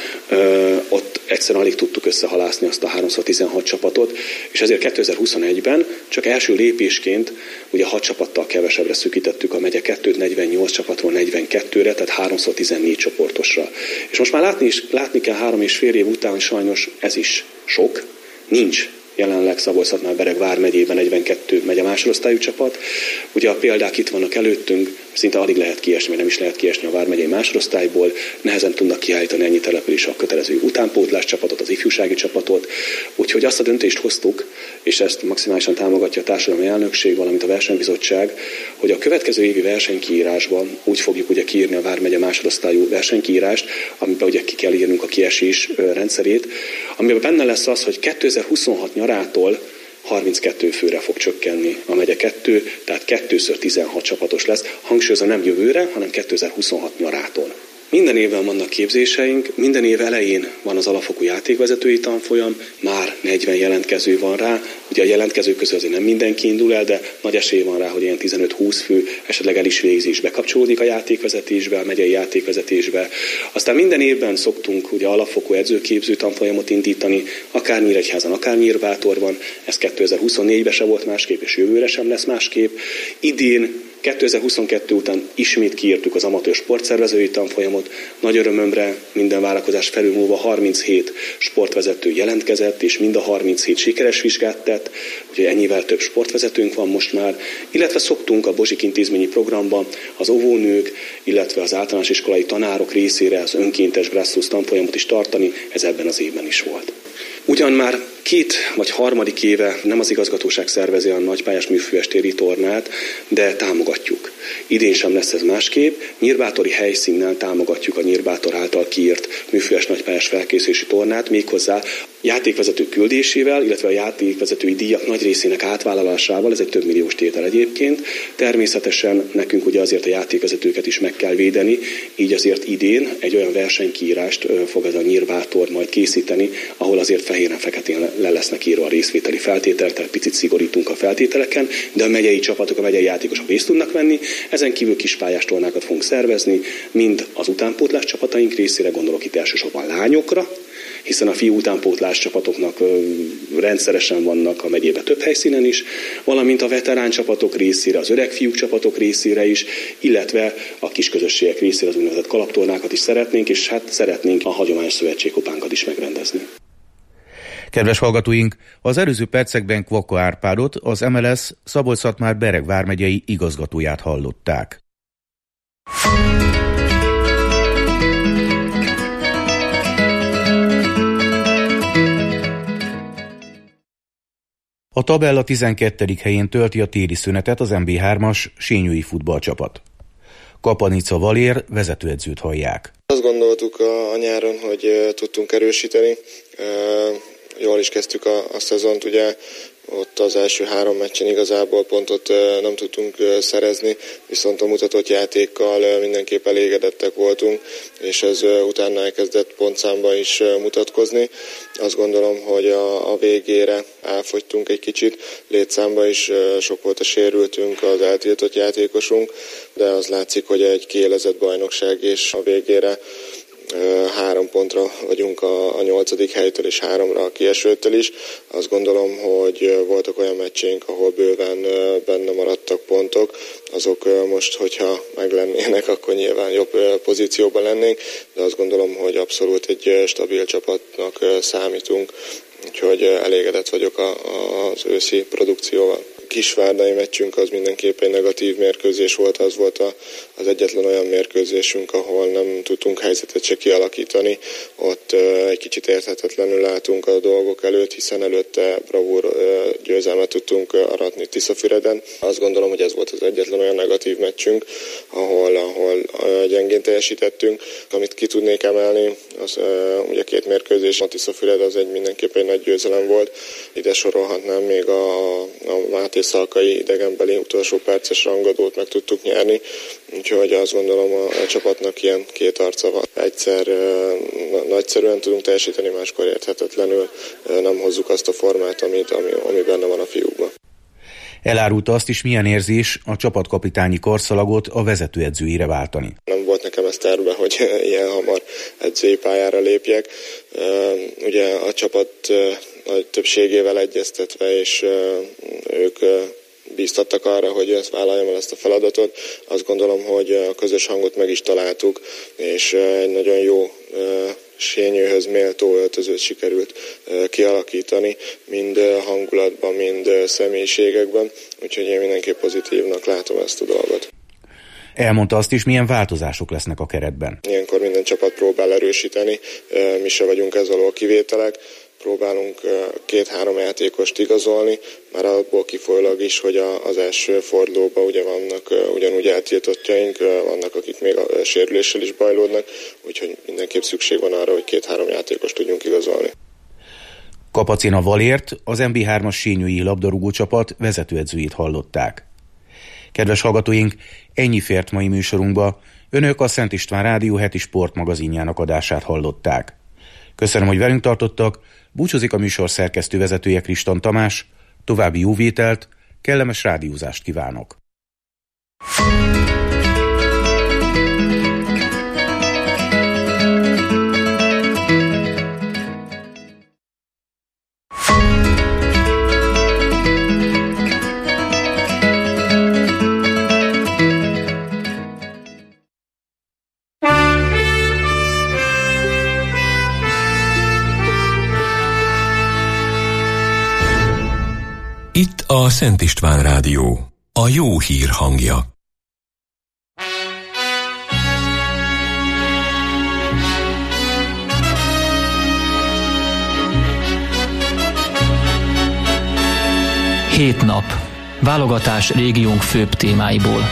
ott egyszerűen alig tudtuk összehalászni azt a 3x16 csapatot, és ezért 2021-ben csak első lépésként ugye 6 csapattal kevesebbre szűkítettük a megye 2-t, 48 csapatról 42-re, tehát 3x14 csoportosra. És most már látni kell 3,5 év után, sajnos ez is sok, nincs jelenleg Szabolcs-Szatmár-Bereg vármegyében 42 megye másodosztályú csapat. Ugye a példák itt vannak előttünk, szinte alig lehet kiesni, vagy nem is lehet kiesni a vármegyei másodosztályból, nehezen tudnak kiállítani ennyi település a kötelező utánpótlás csapatot, az ifjúsági csapatot. Úgyhogy azt a döntést hoztuk, és ezt maximálisan támogatja a társadalmi elnökség, valamint a versenybizottság, hogy a következő évi versenykiírásban úgy fogjuk ugye kiírni a vármegye másodosztályú versenykiírást, amiben ugye ki kell írnunk a kiesés rendszerét, amiben benne lesz az, hogy 2026 nyarától 32 főre fog csökkenni a megye 2, tehát 2x16 csapatos lesz. Hangsúlyozom, nem jövőre, hanem 2026 nyarától. Minden évben vannak képzéseink, minden év elején van az alapfokú játékvezetői tanfolyam, már 40 jelentkező van rá, Ugye a jelentkezők közül azért nem mindenki indul el, de nagy esély van rá, hogy ilyen 15-20 fő esetleg el is végzi, és bekapcsolódik a játékvezetésbe, a megyei játékvezetésbe. Aztán minden évben szoktunk ugye alapfokú edzőképző tanfolyamot indítani, akár Nyíregyházan, akár Nyírbátorban. Ez 2024-ben se volt másképp, és jövőre sem lesz másképp. Idén 2022 után ismét kiírtuk az amatőr sportszervezői tanfolyamot. Nagy örömömre minden várakozás felülmúlva 37 sportvezető jelentkezett, és mind a 37 sikeres vizsgát tett, úgyhogy ennyivel több sportvezetőnk van most már. Illetve szoktunk a Bozsik intézményi programban az óvónők, illetve az általános iskolai tanárok részére az önkéntes grassroots tanfolyamot is tartani, ez ebben az évben is volt. Ugyan már 2. vagy 3. éve nem az igazgatóság szervezi a nagypályás műfőestéri tornát, de támogatjuk. Idén sem lesz ez másképp. Nyírbátori helyszínnel támogatjuk a Nyírbátor által kiírt műfőes nagypályás felkészülési tornát, méghozzá játékvezető küldésével, illetve a játékvezetői díjak nagy részének átvállalásával, ez egy több milliós tétel egyébként. Természetesen nekünk ugye azért a játékvezetőket is meg kell védeni, így azért idén egy olyan versenykiírást fog ez a Nyírbátor majd készíteni, ahol azért fehéren-feketén le lesznek írva a részvételi feltételek, tehát picit szigorítunk a feltételeken, de a megyei csapatok, a megyei játékosok részt tudnak venni. Ezen kívül kispályás tornákat fogunk szervezni, mind az utánpótlás csapataink részére, gondolok itt elsősorban lányokra, hiszen a fiú utánpótlás csapatoknak rendszeresen vannak a megyében több helyszínen is, valamint a veterán csapatok részére, az öreg fiúk csapatok részére is, illetve a kisközösségek részére az úgynevezett kalaptornákat is szeretnénk, és hát szeretnénk a hagyományos szövetségkupánkat is megrendezni. Kedves hallgatóink, az előző percekben Kvaka Árpádot, az MLS Szabolcs-Szatmár-Bereg vármegyei igazgatóját hallották. A tabella 12. helyén tölti a téli szünetet az MB3-as sényői futballcsapat. Kapanica Valér vezetőedzőt hallják. Azt gondoltuk a nyáron, hogy tudtunk erősíteni. Jól is kezdtük a szezont, ugye ott az első 3 meccsen igazából pontot nem tudtunk szerezni, viszont a mutatott játékkal mindenképp elégedettek voltunk, és ez utána elkezdett pontszámba is mutatkozni. Azt gondolom, hogy a végére elfogytunk egy kicsit, létszámba is sok volt a sérültünk, az eltiltott játékosunk, de az látszik, hogy egy kiélezett bajnokság, és a végére 3 pontra vagyunk a 8. helytől, és 3-ra a kiesőtől is. Azt gondolom, hogy voltak olyan meccsénk, ahol bőven benne maradtak pontok. Azok most, hogyha meglennének, akkor nyilván jobb pozícióban lennénk, de azt gondolom, hogy abszolút egy stabil csapatnak számítunk, úgyhogy elégedett vagyok az őszi produkcióval. Kisvárdai meccsünk az mindenképpen egy negatív mérkőzés volt, az volt az egyetlen olyan mérkőzésünk, ahol nem tudtunk helyzetet se kialakítani. Ott egy kicsit érthetetlenül álltunk a dolgok előtt, hiszen előtte bravúr győzelmet tudtunk aratni Tiszafüreden. Azt gondolom, hogy ez volt az egyetlen olyan negatív meccsünk, ahol gyengén teljesítettünk. Amit ki tudnék emelni, az ugye 2 mérkőzés, a Tiszafüred az mindenképpen egy nagy győzelem volt. Ide sorolhatnám még a Máté Szalkai idegenbeli utolsó perces rangadót meg tudtuk nyerni, úgyhogy azt gondolom a csapatnak ilyen 2 arca van. Egyszer nagyszerűen tudunk teljesíteni, máskor érthetetlenül nem hozzuk azt a formát, ami benne van a fiúkban. Elárulta azt is, milyen érzés a csapatkapitányi karszalagot a vezetőedzőire váltani. Nem volt nekem ezt terve, hogy ilyen hamar edzői pályára lépjek. Ugye a csapat nagy többségével egyeztetve, és ők bíztattak arra, hogy ezt vállaljam el ezt a feladatot. Azt gondolom, hogy a közös hangot meg is találtuk, és egy nagyon jó sényőhöz méltó öltözőt sikerült kialakítani, mind hangulatban, mind személyiségekben, úgyhogy én mindenképp pozitívnak látom ezt a dolgot. Elmondta azt is, milyen változások lesznek a keretben. Ilyenkor minden csapat próbál erősíteni, mi se vagyunk ez alól kivételek, próbálunk 2-3 játékost igazolni, már abból kifolyólag is, hogy az első fordulóban ugye vannak ugyanúgy eltiltottjaink, vannak, akik még a sérüléssel is bajlódnak, úgyhogy mindenképp szükség van arra, hogy 2-3 játékost tudjunk igazolni. Kapacina Valért, az MB3-as sényői labdarúgó csapat vezetőedzőjét hallották. Kedves hallgatóink, ennyi fért mai műsorunkba. Önök a Szent István Rádió heti sportmagazinjának adását hallották. Köszönöm, hogy velünk tartottak, búcsúzik a műsor szerkesztővezetője Kriston Tamás, További jó vételt, kellemes rádiózást kívánok! Itt a Szent István Rádió, a jó hír hangja. Hét nap. Válogatás régiónk főbb témáiból.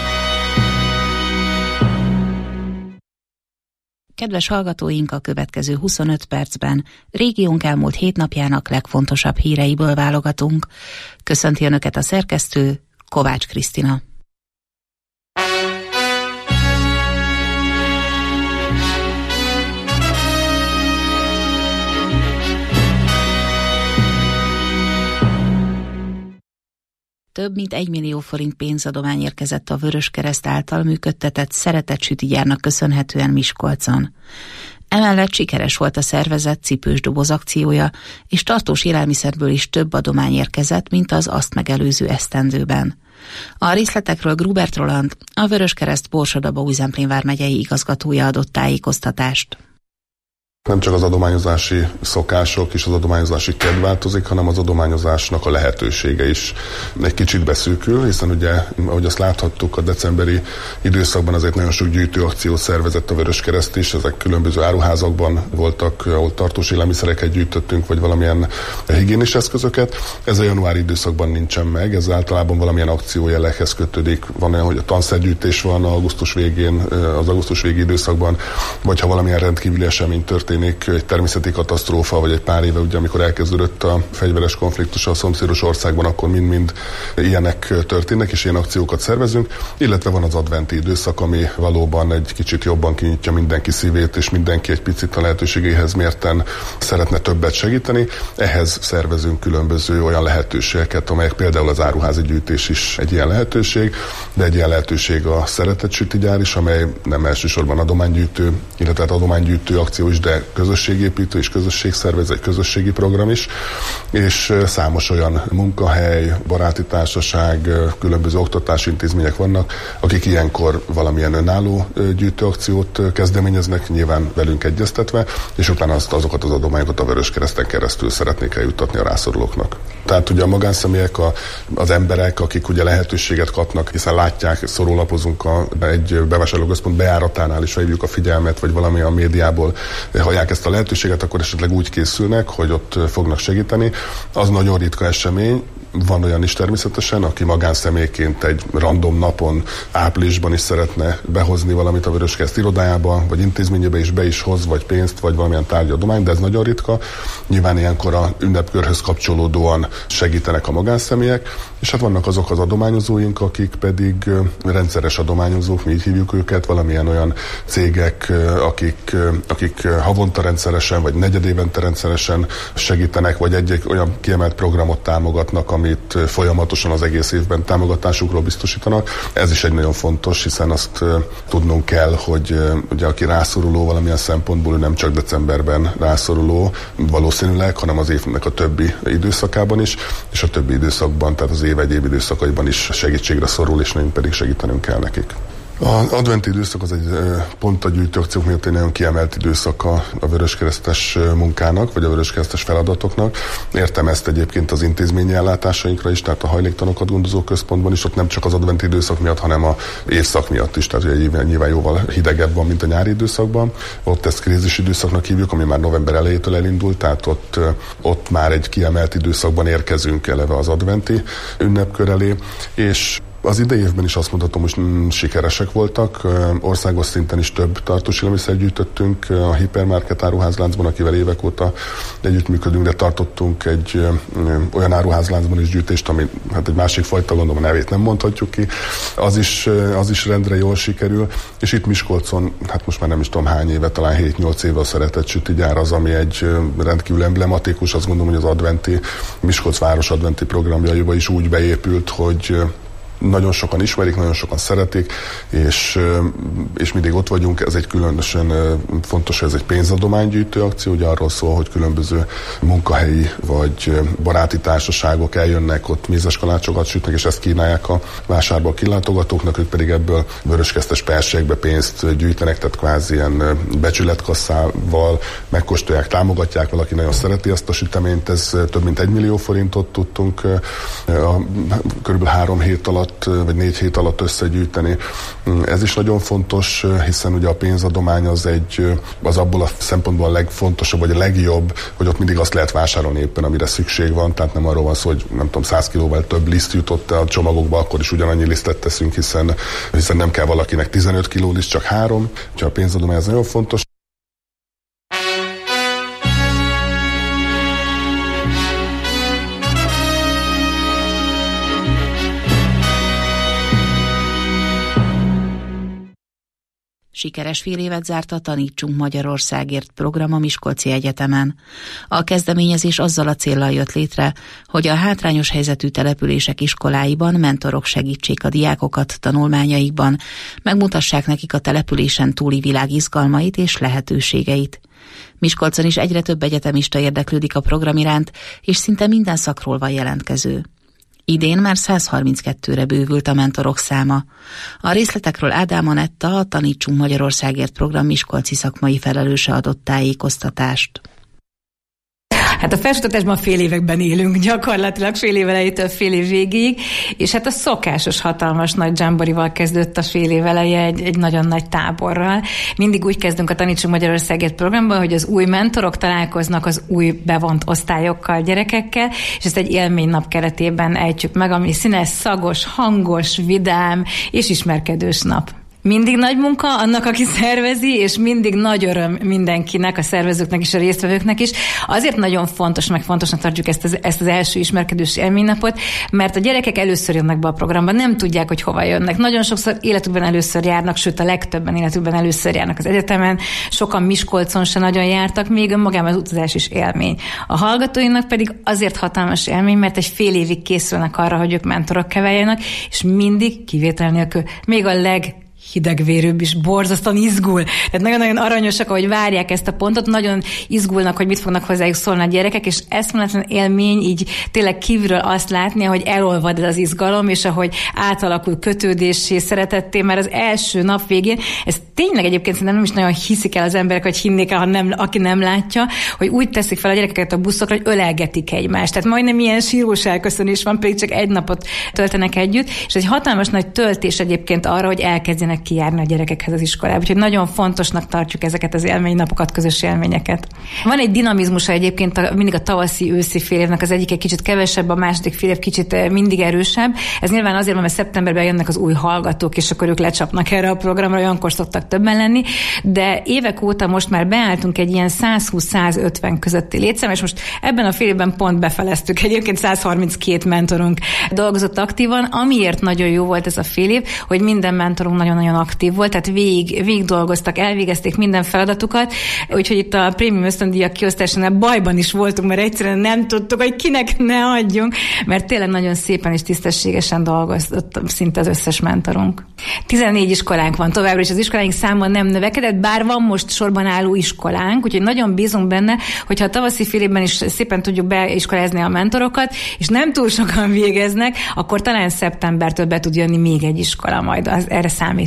Kedves hallgatóink, a következő 25 percben régiónk elmúlt 7 napjának legfontosabb híreiből válogatunk. Köszönti Önöket a szerkesztő, Kovács Krisztina. Több mint 1 millió forint pénzadomány érkezett a Vöröskereszt által működtetett szeretetsütigyárnak köszönhetően Miskolcon. Emellett sikeres volt a szervezet cipős doboz akciója, és tartós élelmiszerből is több adomány érkezett, mint az azt megelőző esztendőben. A részletekről Grubert Roland, a Vöröskereszt Borsod-Abaúj-Zemplén vármegyei igazgatója adott tájékoztatást. Nem csak az adományozási szokások és az adományozási kedv változik, hanem az adományozásnak a lehetősége is egy kicsit beszűkül, hiszen ugye, ahogy azt láthattuk, a decemberi időszakban azért nagyon sok gyűjtőakciót szervezett a Vöröskereszt is, ezek különböző áruházakban voltak, ahol tartós élelmiszereket gyűjtöttünk, vagy valamilyen higiénis eszközöket. Ez a januári időszakban nincsen meg, ez általában valamilyen akciójelleghez kötődik. Van olyan, hogy a tanszergyűjtés van augusztus végén, az augusztus végi időszakban, vagy ha valamilyen rendkívüli esemény történik, egy természeti katasztrófa, vagy egy pár éve, ugye, amikor elkezdődött a fegyveres konfliktus a szomszédos országban, akkor mind-mind ilyenek történnek, és ilyen akciókat szervezünk, illetve van az adventi időszak, ami valóban egy kicsit jobban kinyitja mindenki szívét, és mindenki egy picit a lehetőségéhez mérten szeretne többet segíteni. Ehhez szervezünk különböző olyan lehetőségeket, amelyek például az áruházi gyűjtés is egy ilyen lehetőség, de egy ilyen lehetőség a szeretetsütigyár is, amely nem elsősorban adománygyűjtő, illetve adománygyűjtő akció is, de közösségépítő és közösségszervező, egy közösségi program is, és számos olyan munkahely, baráti társaság, különböző oktatási intézmények vannak, akik ilyenkor valamilyen önálló gyűjtőakciót kezdeményeznek, nyilván velünk egyeztetve, és utána azokat az adományokat a Vöröskereszten keresztül szeretnék eljuttatni a rászorulóknak. Tehát ugye a magánszemélyek, az emberek, akik ugye lehetőséget kapnak, hiszen látják, szórólapozunk egy bevásárlóközpont bejáratánál is felhívjuk a figyelmet, vagy valami a médiából hallják ezt a lehetőséget, akkor esetleg úgy készülnek, hogy ott fognak segíteni. Az nagyon ritka esemény. Van olyan is természetesen, aki magánszemélyként egy random napon, áprilisban is szeretne behozni valamit a Vöröskereszt irodájába, vagy intézményébe is be is hoz, vagy pénzt, vagy valamilyen tárgyadományt, de ez nagyon ritka. Nyilván ilyenkor a ünnepkörhöz kapcsolódóan segítenek a magánszemélyek, és hát vannak azok az adományozóink, akik pedig rendszeres adományozók, mi így hívjuk őket, valamilyen olyan cégek, akik havonta rendszeresen, vagy negyedévente rendszeresen segítenek, vagy egy olyan kiemelt programot támogatnak, amit folyamatosan az egész évben támogatásukról biztosítanak. Ez is egy nagyon fontos, hiszen azt tudnunk kell, hogy ugye aki rászoruló valamilyen szempontból, ő nem csak decemberben rászoruló valószínűleg, hanem az évnek a többi időszakában is, és a többi időszakban, tehát az év egyéb időszakaiban is segítségre szorul, és nekünk pedig segítenünk kell nekik. Az adventi időszak az egy pont a gyűjtőakciók miatt egy nagyon kiemelt időszaka a vöröskeresztes munkának, vagy a vöröskeresztes feladatoknak. Értem ezt egyébként az intézményi ellátásainkra is, tehát a hajléktalanokat gondozó központban is, ott nem csak az adventi időszak miatt, hanem a évszak miatt is, tehát ugye nyilván jóval hidegebb van, mint a nyári időszakban. Ott ezt krízis időszaknak hívjuk, ami már november elejétől elindult, tehát ott már egy kiemelt időszakban érkezünk eleve az adventi ünnepkör elé, és Az idei évben is azt mondhatom, hogy sikeresek voltak. Országos szinten is több tartós élelmiszert gyűjtöttünk a hipermarket áruházláncban, akivel évek óta együttműködünk, de tartottunk egy olyan áruházláncban is gyűjtést, ami hát egy másik fajta, gondolom a nevét nem mondhatjuk ki. Az is rendre jól sikerül, és itt Miskolcon, hát most már nem is tudom hány éve, talán 7-8 éve a Szeretett Sütigyár az, ami egy rendkívül emblematikus, azt gondolom, hogy az adventi, Miskolc város adventi programjaiba is úgy beépült, hogy nagyon sokan ismerik, nagyon sokan szeretik, és mindig ott vagyunk. Ez egy különösen fontos, hogy ez egy pénzadománygyűjtő akció, ugye arról szól, hogy különböző munkahelyi vagy baráti társaságok eljönnek, ott mézes kalácsokat sütnek, és ezt kínálják a vásárba a kilátogatóknak, ők pedig ebből vöröskeztes perségbe pénzt gyűjtenek, tehát kvázi ilyen becsületkasszával megkóstolják, támogatják, valaki nagyon szereti ezt a süteményt, ez több mint 1 millió forintot tudtunk körülbelül 3 hét alatt vagy 4 hét alatt összegyűjteni. Ez is nagyon fontos, hiszen ugye a pénzadomány az abból a szempontból a legfontosabb, vagy a legjobb, hogy ott mindig azt lehet vásárolni éppen, amire szükség van, tehát nem arról van szó, hogy nem tudom, 100 kilóval több liszt jutott a csomagokba, akkor is ugyanannyi lisztet teszünk, hiszen nem kell valakinek 15 kiló liszt, csak 3. Úgyhogy a pénzadomány ez nagyon fontos. Sikeres fél évet zárt a Tanítsunk Magyarországért program a Miskolci Egyetemen. A kezdeményezés azzal a céllal jött létre, hogy a hátrányos helyzetű települések iskoláiban mentorok segítsék a diákokat tanulmányaikban, megmutassák nekik a településen túli világ izgalmait és lehetőségeit. Miskolcon is egyre több egyetemista érdeklődik a program iránt, és szinte minden szakról van jelentkező. Idén már 132-re bővült a mentorok száma. A részletekről Ádám Anetta, a Tanítsunk Magyarországért program miskolci szakmai felelőse adott tájékoztatást. Hát a felsőoktatásban fél években élünk, gyakorlatilag fél év elejétől fél év végéig, és hát a szokásos hatalmas nagy dzsamborival kezdődött a fél év eleje egy nagyon nagy táborral. Mindig úgy kezdünk a Tanítsunk Magyarországért programban, hogy az új mentorok találkoznak az új bevont osztályokkal, gyerekekkel, és ezt egy élménynap keretében ejtjük meg, ami színes, szagos, hangos, vidám és ismerkedős nap. Mindig nagy munka annak, aki szervezi, és mindig nagy öröm mindenkinek, a szervezőknek és a résztvevőknek is. Azért nagyon fontos, meg fontosnak tartjuk ezt az első ismerkedős élménynapot, mert a gyerekek először jönnek be a programba, nem tudják, hogy hova jönnek. Nagyon sokszor életükben először járnak, sőt a legtöbben életükben először járnak az egyetemen, sokan Miskolcon se nagyon jártak, még önmagában az utazás is élmény. A hallgatóinak pedig azért hatalmas élmény, mert egy fél évig készülnek arra, hogy ők mentorok váljanak, és mindig kivétel nélkül, még a hidegvérűbb is borzasztóan izgul. Tehát nagyon-nagyon aranyosak, ahogy várják ezt a pontot, nagyon izgulnak, hogy mit fognak hozzájuk szólni a gyerekek, és eszméletlen élmény így tényleg kívülről azt látni, hogy elolvad ez az izgalom, és ahogy átalakul kötődéssé, szeretetté, már az első nap végén. Ez tényleg egyébként szerintem nem is nagyon hiszik el az emberek, hogy hinnék el, aki nem látja, hogy úgy teszik fel a gyerekeket a buszokra, hogy ölelgetik egymást. Tehát majdnem ilyen sírós elköszönés van, pedig csak egy napot töltenek együtt, és egy hatalmas nagy töltés egyébként arra, hogy elkezdjenek kijárni a gyerekekhez az iskolába. Úgyhogy nagyon fontosnak tartjuk ezeket az élménynapokat, közös élményeket. Van egy dinamizmusa egyébként mindig a tavaszi-őszi fél évnek, az egyik egy kicsit kevesebb, a második fél év kicsit mindig erősebb. Ez nyilván azért van, mert szeptemberben jönnek az új hallgatók, és akkor ők lecsapnak erre a programra, olyankor szoktak többen lenni, de évek óta most már beálltunk egy ilyen 120-150 közötti létszám, és most ebben a fél évben pont befeleztük. Egyébként 132 mentorunk dolgozott aktívan, amiért nagyon jó volt ez a fél év, hogy minden mentorunk nagyon aktív volt, tehát végig dolgoztak, elvégezték minden feladatukat, úgyhogy itt a prémium ösztöndíjak kiosztásánál bajban is voltunk, mert egyszerűen nem tudtuk, hogy kinek ne adjunk, mert tényleg nagyon szépen és tisztességesen dolgozott szinte az összes mentorunk. 14 iskolánk van továbbra, és az iskoláink száma nem növekedett, bár van most sorban álló iskolánk, úgyhogy nagyon bízunk benne, hogyha a tavaszi fél évben is szépen tudjuk beiskolázni a mentorokat, és nem túl sokan végeznek, akkor talán szeptembertől be tud jönni még egy iskola, majd erre számítunk.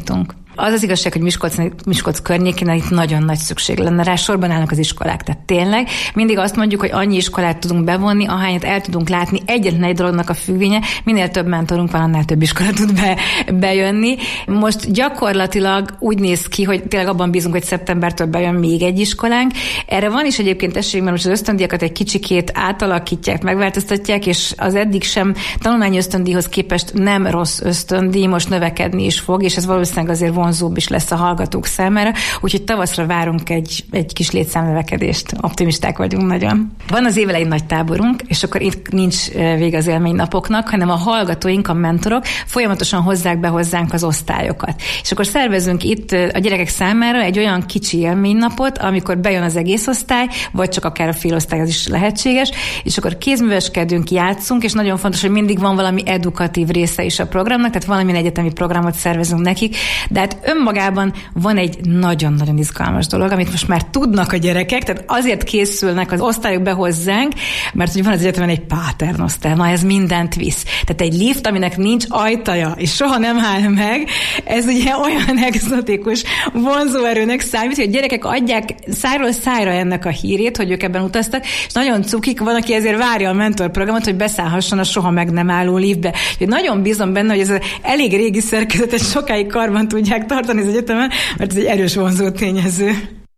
Az az igazság, hogy Miskolc környékén itt nagyon nagy szükség lenne rá, sorban állnak az iskolák. Tehát tényleg mindig azt mondjuk, hogy annyi iskolát tudunk bevonni, ahányat el tudunk látni. Egyetlen egy dolognak a függvénye, minél több mentorunk van, annál több iskola tud bejönni. Most gyakorlatilag úgy néz ki, hogy tényleg abban bízunk, hogy szeptembertől bejön még egy iskolánk. Erre van is egyébként esély, mert most az ösztöndíjakat egy kicsikét átalakítják, megváltoztatják, és az eddig sem tanulmányi ösztöndíjhoz képest nem rossz ösztöndíj, most növekedni is fog, és ez valószínűleg azért vonzóbb is lesz a hallgatók számára, úgyhogy tavaszra várunk egy kis létszámnövekedést. Optimisták vagyunk nagyon. Van az évelején nagy táborunk, és akkor itt nincs vége az élménynapoknak, hanem a hallgatóink, a mentorok folyamatosan hozzák be hozzánk az osztályokat. És akkor szervezünk itt a gyerekek számára egy olyan kicsi élménynapot, amikor bejön az egész osztály, vagy csak akár a fél osztály, az is lehetséges, és akkor kézműveskedünk, játszunk, és nagyon fontos, hogy mindig van valami edukatív része is a programnak, tehát valamilyen egyetemi programot szervezünk nekik, de hát önmagában van egy nagyon-nagyon izgalmas dolog, amit most már tudnak a gyerekek, tehát azért készülnek az osztályok be hozzánk, mert hogy van az egyetemen egy paternosztály, na ez mindent visz. Tehát egy lift, aminek nincs ajtaja, és soha nem áll meg, ez ugye olyan egzotikus vonzóerőnek számít, hogy a gyerekek adják szájról szájra ennek a hírét, hogy ők ebben utaztak, és nagyon cukik, van, aki ezért várja a mentorprogramot, hogy beszállhasson a soha meg nem álló liftbe. Úgyhogy nagyon bízom benne, hogy ez elég régi szerkezetet sokáig karban tudják tartani az egyetemen, mert ez egy erős vonzó tényező.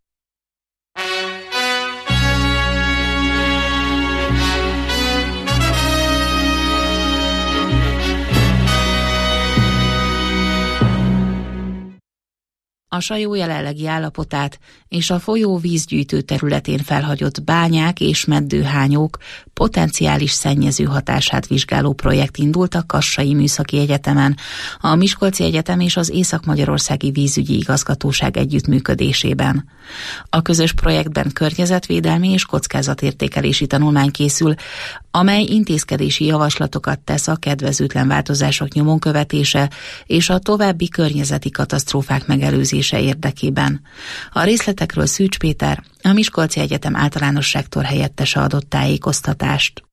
A Sajó jelenlegi állapotát és a folyó vízgyűjtő területén felhagyott bányák és meddőhányók potenciális szennyező hatását vizsgáló projekt indult a Kassai Műszaki Egyetemen, a Miskolci Egyetem és az Észak-Magyarországi Vízügyi Igazgatóság együttműködésében. A közös projektben környezetvédelmi és kockázatértékelési tanulmány készül, amely intézkedési javaslatokat tesz a kedvezőtlen változások nyomon követése és a további környezeti katasztrófák megelőzése érdekében. A részletekről Szűcs Péter, a Miskolci Egyetem általános rektor helyettese adott tájékoztatást.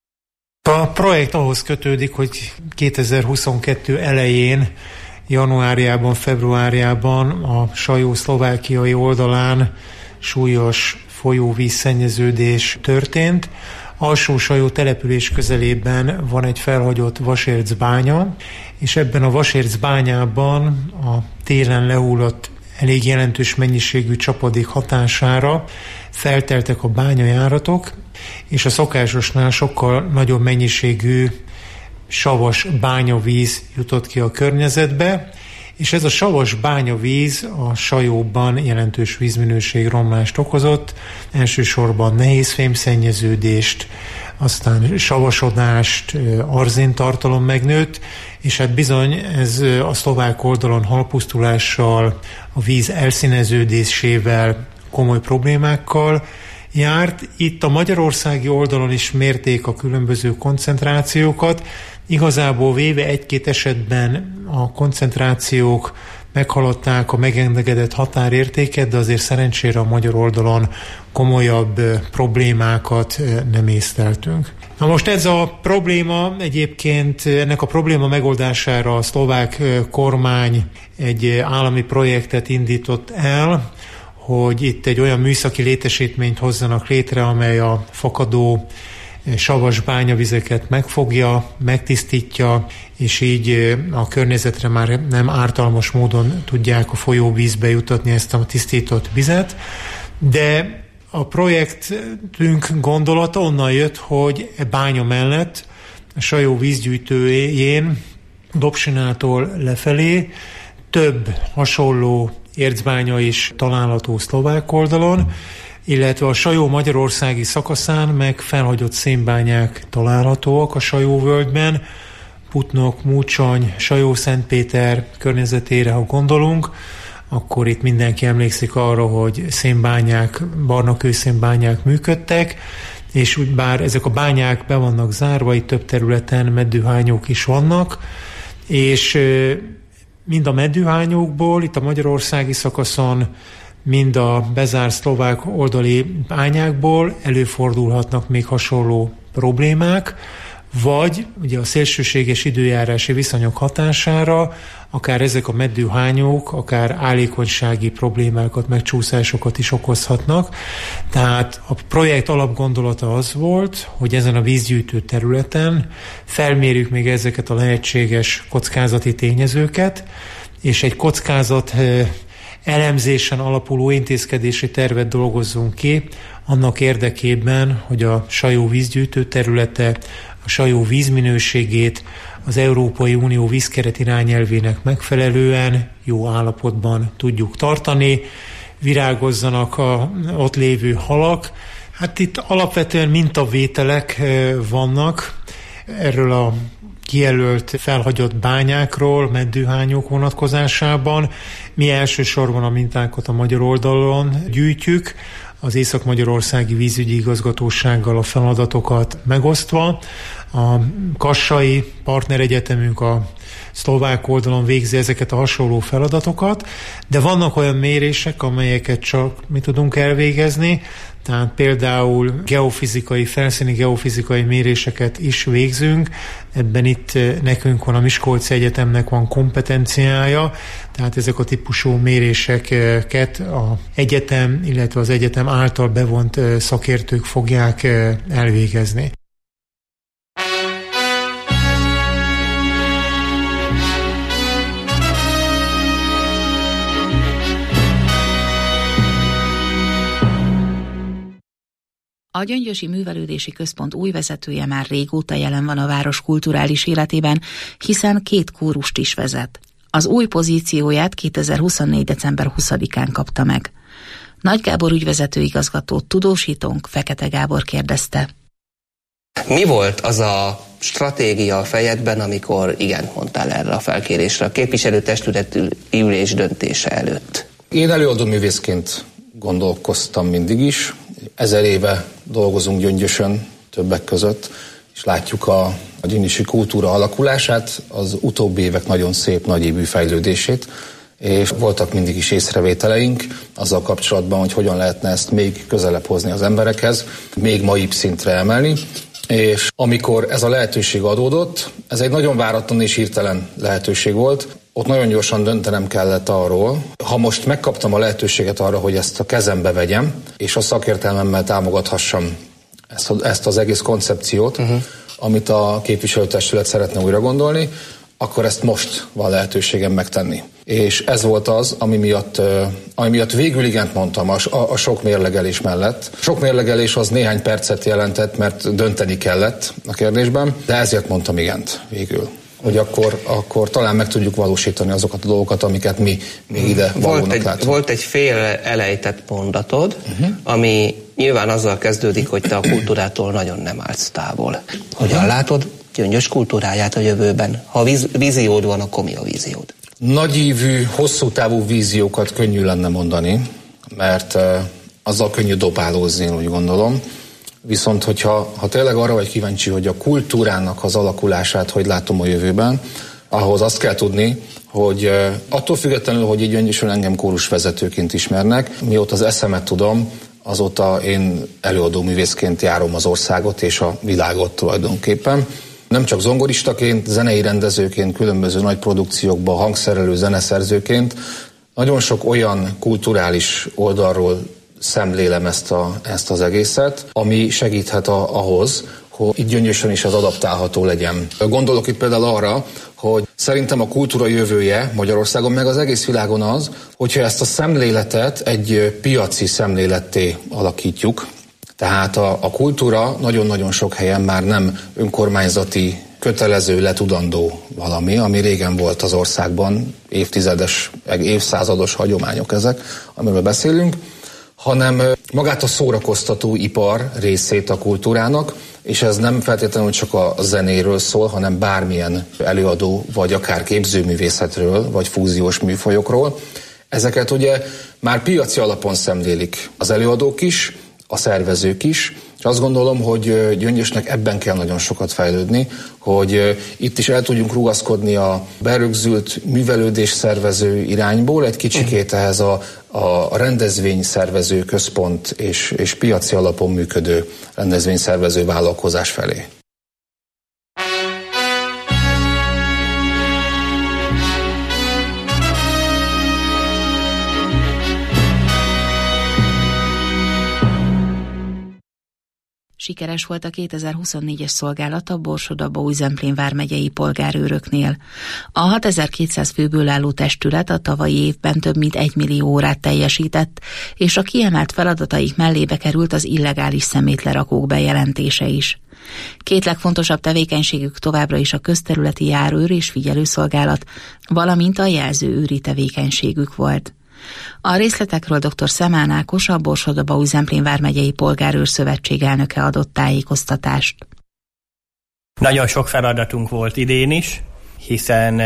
A projekt ahhoz kötődik, hogy 2022 elején, januárjában, februárjában a Sajó szlovákiai oldalán súlyos folyóvízszennyeződés történt. Alsó-Sajó település közelében van egy felhagyott vasérc bánya, és ebben a vasérc bányában a télen lehullott elég jelentős mennyiségű csapadék hatására felteltek a bányajáratok, és a szokásosnál sokkal nagyobb mennyiségű savas bányavíz jutott ki a környezetbe, és ez a savas bányavíz a Sajóban jelentős vízminőségromlást okozott, elsősorban nehézfémszennyeződést, aztán savasodást, arzintartalom megnőtt, és hát bizony ez a szlovák oldalon halpusztulással, a víz elszíneződésével, komoly problémákkal járt. Itt a magyarországi oldalon is mérték a különböző koncentrációkat. Igazából véve egy-két esetben a koncentrációk meghaladták a megengedett határértéket, de azért szerencsére a magyar oldalon komolyabb problémákat nem észleltünk. Na most ez a probléma egyébként, ennek a probléma megoldására a szlovák kormány egy állami projektet indított el, hogy itt egy olyan műszaki létesítményt hozzanak létre, amely a fakadó savas bányavizeket megfogja, megtisztítja, és így a környezetre már nem ártalmas módon tudják a folyóvízbe jutatni ezt a tisztított vizet. De a projektünk gondolata onnan jött, hogy e bánya mellett a Sajó vízgyűjtőjén Dobsinától lefelé több hasonló ércbánya is található szlovák oldalon, illetve a Sajó magyarországi szakaszán meg felhagyott szénbányák találhatóak a Sajóvölgyben, Putnok, Múcsony, Sajó-Szentpéter környezetére, ha gondolunk, akkor itt mindenki emlékszik arra, hogy szénbányák, barna kőszénbányák működtek, és úgy bár ezek a bányák be vannak zárva, itt több területen meddőhányók is vannak, és mind a meddőhányókból, itt a magyarországi szakaszon, mind a bezárt szlovák oldali bányákból előfordulhatnak még hasonló problémák, vagy ugye a szélsőséges időjárási viszonyok hatására akár ezek a meddőhányók, akár állékonysági problémákat, megcsúszásokat is okozhatnak. Tehát a projekt alapgondolata az volt, hogy ezen a vízgyűjtő területen felmérjük még ezeket a lehetséges kockázati tényezőket, és egy kockázat elemzésen alapuló intézkedési tervet dolgozzunk ki, annak érdekében, hogy a Sajó vízgyűjtő területe, a Sajó vízminőségét az Európai Unió vízkeret irányelvének megfelelően jó állapotban tudjuk tartani, virágozzanak ott lévő halak. Hát itt alapvetően mintavételek vannak erről a kijelölt felhagyott bányákról, meddőhányók vonatkozásában. Mi elsősorban a mintákat a magyar oldalon gyűjtjük, az Észak-Magyarországi Vízügyi Igazgatósággal a feladatokat megosztva. A kassai partneregyetemünk a szlovák oldalon végzi ezeket a hasonló feladatokat, de vannak olyan mérések, amelyeket csak mi tudunk elvégezni, tehát például felszíni geofizikai méréseket is végzünk, ebben itt nekünk van, a Miskolci Egyetemnek van kompetenciája, tehát ezek a típusú méréseket az egyetem, illetve az egyetem által bevont szakértők fogják elvégezni. A Gyöngyösi Művelődési Központ új vezetője már régóta jelen van a város kulturális életében, hiszen 2 kórust is vezet. Az új pozícióját 2024. december 20-án kapta meg. Nagy Gábor ügyvezető igazgatót tudósítónk Fekete Gábor kérdezte. Mi volt az a stratégia a fejedben, amikor igent mondtál erre a felkérésre a képviselőtestületi ülés döntése előtt? Én előadóművészként gondolkoztam mindig is. 1000 éve dolgozunk Gyöngyösön többek között, és látjuk a gyöngyösi kultúra alakulását, az utóbbi évek nagyon szép, nagyívű fejlődését, és voltak mindig is észrevételeink azzal kapcsolatban, hogy hogyan lehetne ezt még közelebb hozni az emberekhez, még maibb szintre emelni, és amikor ez a lehetőség adódott, ez egy nagyon váratlan és hirtelen lehetőség volt, ott nagyon gyorsan döntenem kellett arról, ha most megkaptam a lehetőséget arra, hogy ezt a kezembe vegyem, és a szakértelmemmel támogathassam ezt az egész koncepciót, amit a képviselőtestület szeretne újra gondolni, akkor ezt most van lehetőségem megtenni. És ez volt az, ami miatt végül igent mondtam a sok mérlegelés mellett. Sok mérlegelés az néhány percet jelentett, mert dönteni kellett a kérdésben, de ezért mondtam igent végül. Hogy akkor talán meg tudjuk valósítani azokat a dolgokat, amiket mi még ide valónak látunk. Volt egy fél elejtett mondatod, ami nyilván azzal kezdődik, hogy te a kultúrától nagyon nem állsz távol. Hogyan látod Gyöngyös kultúráját a jövőben? Ha víziód van, akkor mi a víziód? Nagyívű, hosszú távú víziókat könnyű lenne mondani, mert azzal könnyű dobálózni, én úgy gondolom. Viszont, hogyha tényleg arra vagy kíváncsi, hogy a kultúrának az alakulását hogy látom a jövőben, ahhoz azt kell tudni, hogy attól függetlenül, hogy így Gyöngyösön engem kórusvezetőként ismernek, mióta az eszemet tudom, azóta én előadóművészként járom az országot és a világot tulajdonképpen. Nem csak zongoristaként, zenei rendezőként, különböző nagy produkciókban, hangszerelő, zeneszerzőként, nagyon sok olyan kulturális oldalról szemlélem ezt az egészet, ami segíthet ahhoz, hogy itt Gyöngyösön is az adaptálható legyen. Gondolok itt például arra, hogy szerintem a kultúra jövője Magyarországon, meg az egész világon az, hogyha ezt a szemléletet egy piaci szemléletté alakítjuk. Tehát a kultúra nagyon-nagyon sok helyen már nem önkormányzati, kötelező, letudandó valami, ami régen volt az országban, évszázados hagyományok ezek, amiről beszélünk, hanem magát a szórakoztató ipar részét a kultúrának, és ez nem feltétlenül csak a zenéről szól, hanem bármilyen előadó, vagy akár képzőművészetről, vagy fúziós műfajokról. Ezeket ugye már piaci alapon szemlélik az előadók is, a szervezők is, és azt gondolom, hogy Gyöngyösnek ebben kell nagyon sokat fejlődni, hogy itt is el tudjunk rugaszkodni a berögzült művelődés szervező irányból egy kicsikét ehhez a rendezvényszervező központ és piaci alapon működő rendezvényszervező vállalkozás felé. sikeres volt a 2024-es szolgálat a Borsod-Abaúj-Zemplén vármegyei polgárőröknél. A 6200 főből álló testület a tavalyi évben több mint 1 millió órát teljesített, és a kiemelt feladataik mellébe került az illegális szemétlerakók bejelentése is. Két legfontosabb tevékenységük továbbra is a közterületi járőr és figyelőszolgálat, valamint a jelzőőri tevékenységük volt. A részletekről dr. Szemán Ákos, a Borsod-Abaúj-Zemplén vármegyei polgárőr szövetség elnöke adott tájékoztatást. Nagyon sok feladatunk volt idén is, hiszen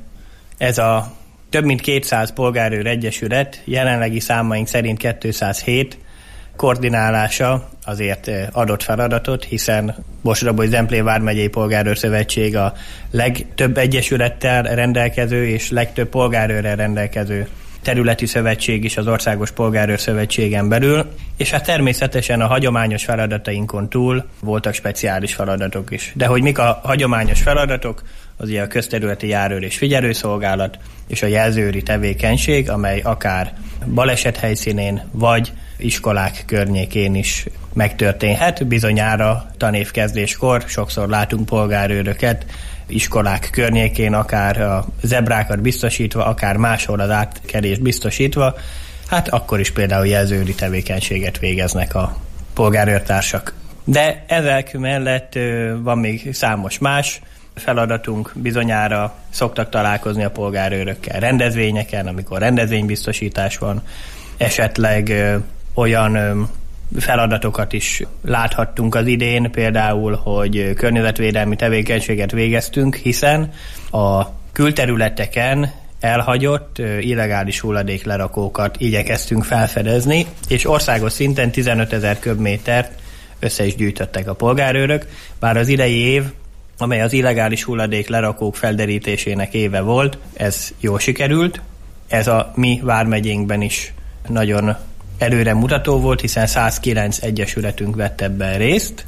ez a több mint 200 polgárőr egyesület, jelenlegi számaink szerint 207, koordinálása azért adott feladatot, hiszen Borsod-Abaúj-Zemplén vármegyei polgárőr szövetség a legtöbb egyesülettel rendelkező és legtöbb polgárőrrel rendelkező területi szövetség is az Országos Polgárőr Szövetségen belül, és hát természetesen a hagyományos feladatainkon túl voltak speciális feladatok is. De hogy mik a hagyományos feladatok, az ugye a közterületi járőr és figyelőszolgálat és a jelzőőri tevékenység, amely akár baleset helyszínén vagy iskolák környékén is megtörténhet. Bizonyára tanévkezdéskor sokszor látunk polgárőröket iskolák környékén, akár a zebrákat biztosítva, akár máshol az átkelést biztosítva, hát akkor is például jelzőőri tevékenységet végeznek a polgárőrtársak. De ezek mellett van még számos más feladatunk, bizonyára szoktak találkozni a polgárőrökkel rendezvényeken, amikor rendezvénybiztosítás van, esetleg olyan feladatokat is láthattunk az idén, például, hogy környezetvédelmi tevékenységet végeztünk, hiszen a külterületeken elhagyott illegális hulladéklerakókat igyekeztünk felfedezni, és országos szinten 15 000 köbmétert össze is gyűjtöttek a polgárőrök, bár az idei év, amely az illegális hulladéklerakók felderítésének éve volt, ez jól sikerült. Ez a mi vármegyénkben is nagyon előre mutató volt, hiszen 109 egyesületünk vett ebben részt.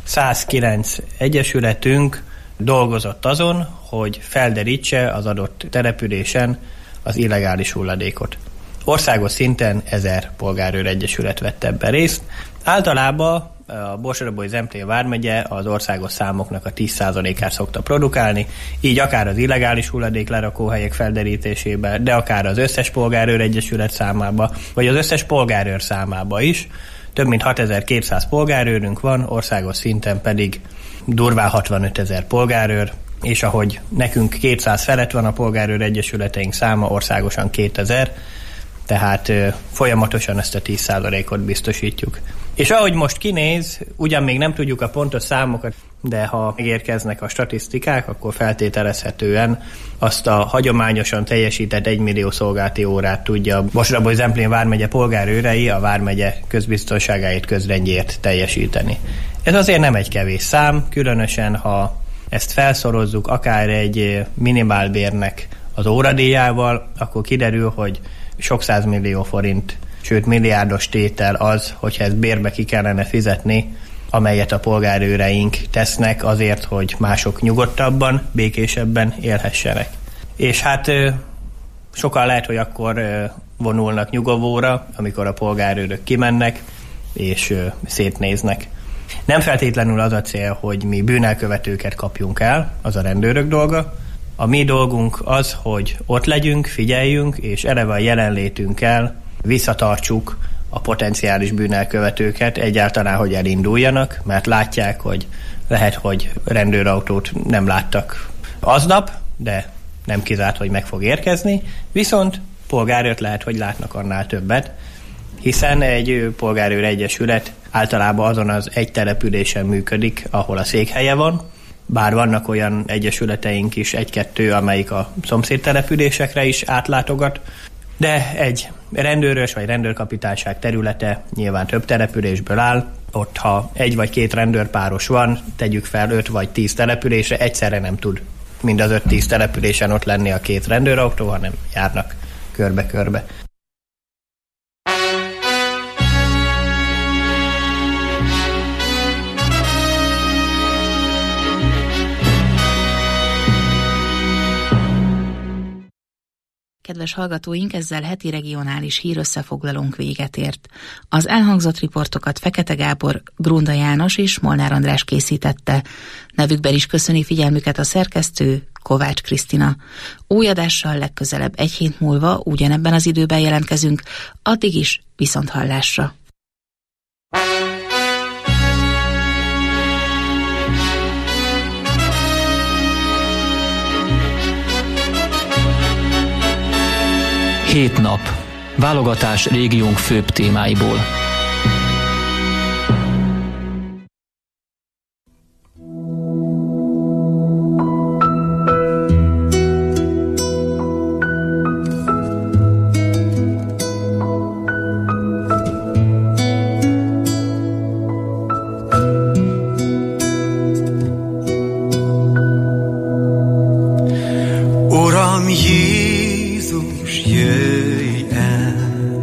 109 egyesületünk dolgozott azon, hogy felderítse az adott településen az illegális hulladékot. Országos szinten 1000 polgárőr egyesület vett ebben részt. Általában a Borsod-Abaúj-Zemplén vármegye az országos számoknak a 10%-át szokta produkálni, így akár az illegális hulladék lerakóhelyek felderítésében, de akár az összes polgárőr egyesület számába, vagy az összes polgárőr számába is. Több mint 6200 polgárőrünk van, országos szinten pedig durván 65 000 polgárőr, és ahogy nekünk 200 felett van a polgárőr egyesületeink száma, országosan 2000, tehát folyamatosan ezt a 10%-ot biztosítjuk. És ahogy most kinéz, ugyan még nem tudjuk a pontos számokat, de ha megérkeznek a statisztikák, akkor feltételezhetően azt a hagyományosan teljesített 1 millió szolgálati órát tudja a Borsod-Abaúj-Zemplén vármegye polgárőrei a vármegye közbiztonságáért, közrendjéért teljesíteni. Ez azért nem egy kevés szám, különösen ha ezt felszorozzuk akár egy minimálbérnek az óradíjával, akkor kiderül, hogy sok 100 millió forint, sőt milliárdos tétel az, hogyha ezt bérbe ki kellene fizetni, amelyet a polgárőreink tesznek azért, hogy mások nyugodtabban, békésebben élhessenek. És hát sokan lehet, hogy akkor vonulnak nyugovóra, amikor a polgárőrök kimennek és szétnéznek. Nem feltétlenül az a cél, hogy mi bűnelkövetőket kapjunk el, az a rendőrök dolga. A mi dolgunk az, hogy ott legyünk, figyeljünk, és eleve a jelenlétünkkel visszatartsuk a potenciális bűnelkövetőket egyáltalán, hogy elinduljanak, mert látják, hogy lehet, hogy rendőrautót nem láttak aznap, de nem kizárt, hogy meg fog érkezni, viszont polgárőrt lehet, hogy látnak annál többet, hiszen egy polgárőr egyesület általában azon az egy településen működik, ahol a székhelye van, bár vannak olyan egyesületeink is, 1-2, amelyik a szomszéd településekre is átlátogat, de egy rendőrös vagy rendőrkapitányság területe nyilván több településből áll, ott ha 1 vagy 2 rendőrpáros van, tegyük fel 5 vagy 10 településre, egyszerre nem tud mind az 5-10 településen ott lenni a 2 rendőrautó, hanem járnak körbe-körbe. kedves hallgatóink, ezzel heti regionális hírösszefoglalónk véget ért. Az elhangzott riportokat Fekete Gábor, Grunda János és Molnár András készítette. Nevükben is köszöni figyelmüket a szerkesztő, Kovács Krisztina. Új adással legközelebb egy hét múlva ugyanebben az időben jelentkezünk, addig is viszonthallásra. Hét nap. Válogatás régiónk főbb témáiból. Uram Jézus, jöjj el,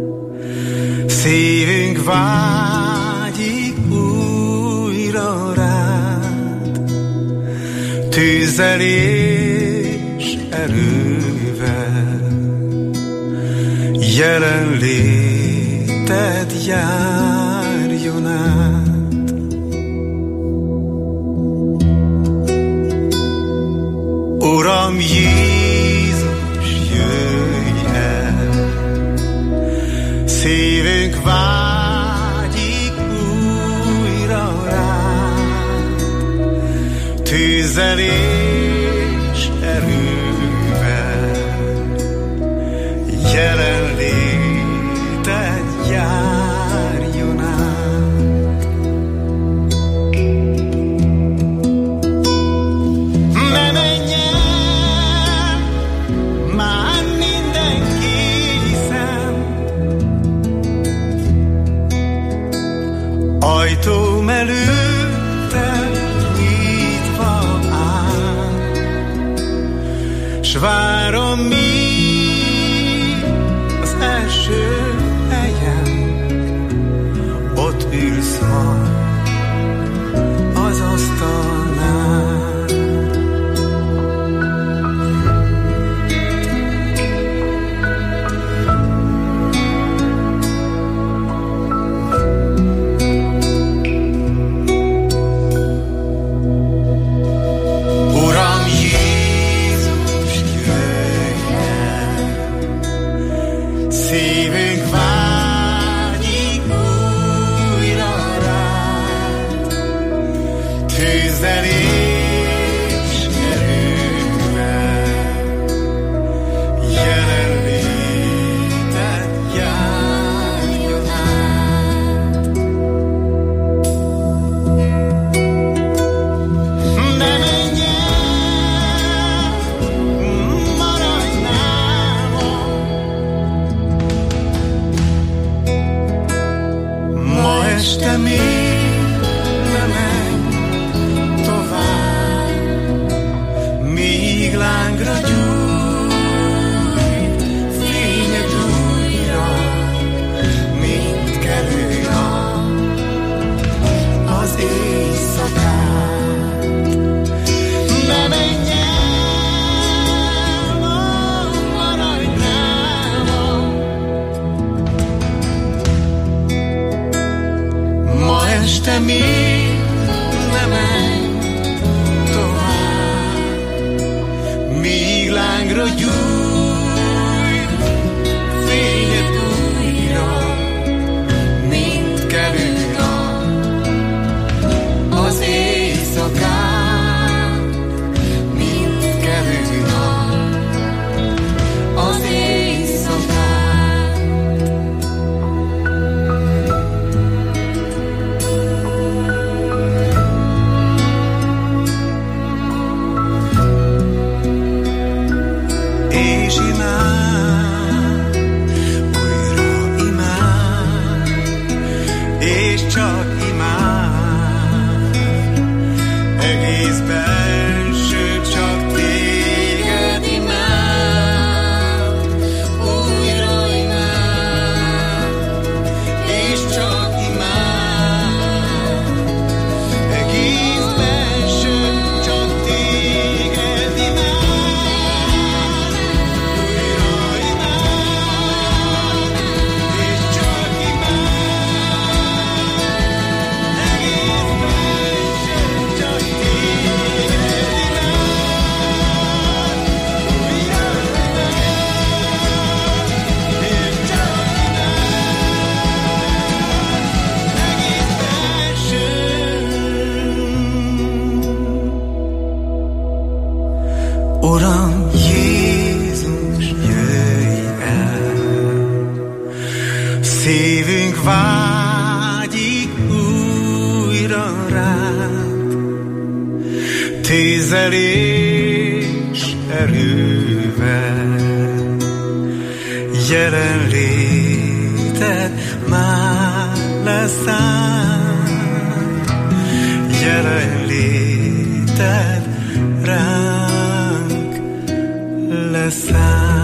szívünk vágyik újra rád, tűzzel és erővel, jelenléted járjon át. Uram Jézus, jöjj el, szívünk vágyik újra rád, tűzzel és erővel, jelenléted járjon át. Ajtóm előtte nyitva áll, s várom míg az első helyen, ott ülsz majd az asztalnál. Szívünk vágyik újra rád, tűzzel és erővel, jelenléted járjon át. Ne menj el, maradj nálam, ma este még ne menj tovább, míg lángra gyújt fényed újra, mint kelő nap az éjszakát. Ne menj el, maradj nálam, ma este még ne menj tovább, míg lángra gyújt fényed újra, mint kelő nap az éjszakán, mint kelő nap az éjszakán. Kézzel és erővel, jelenléted már leszáll, jelenléted ránk leszáll.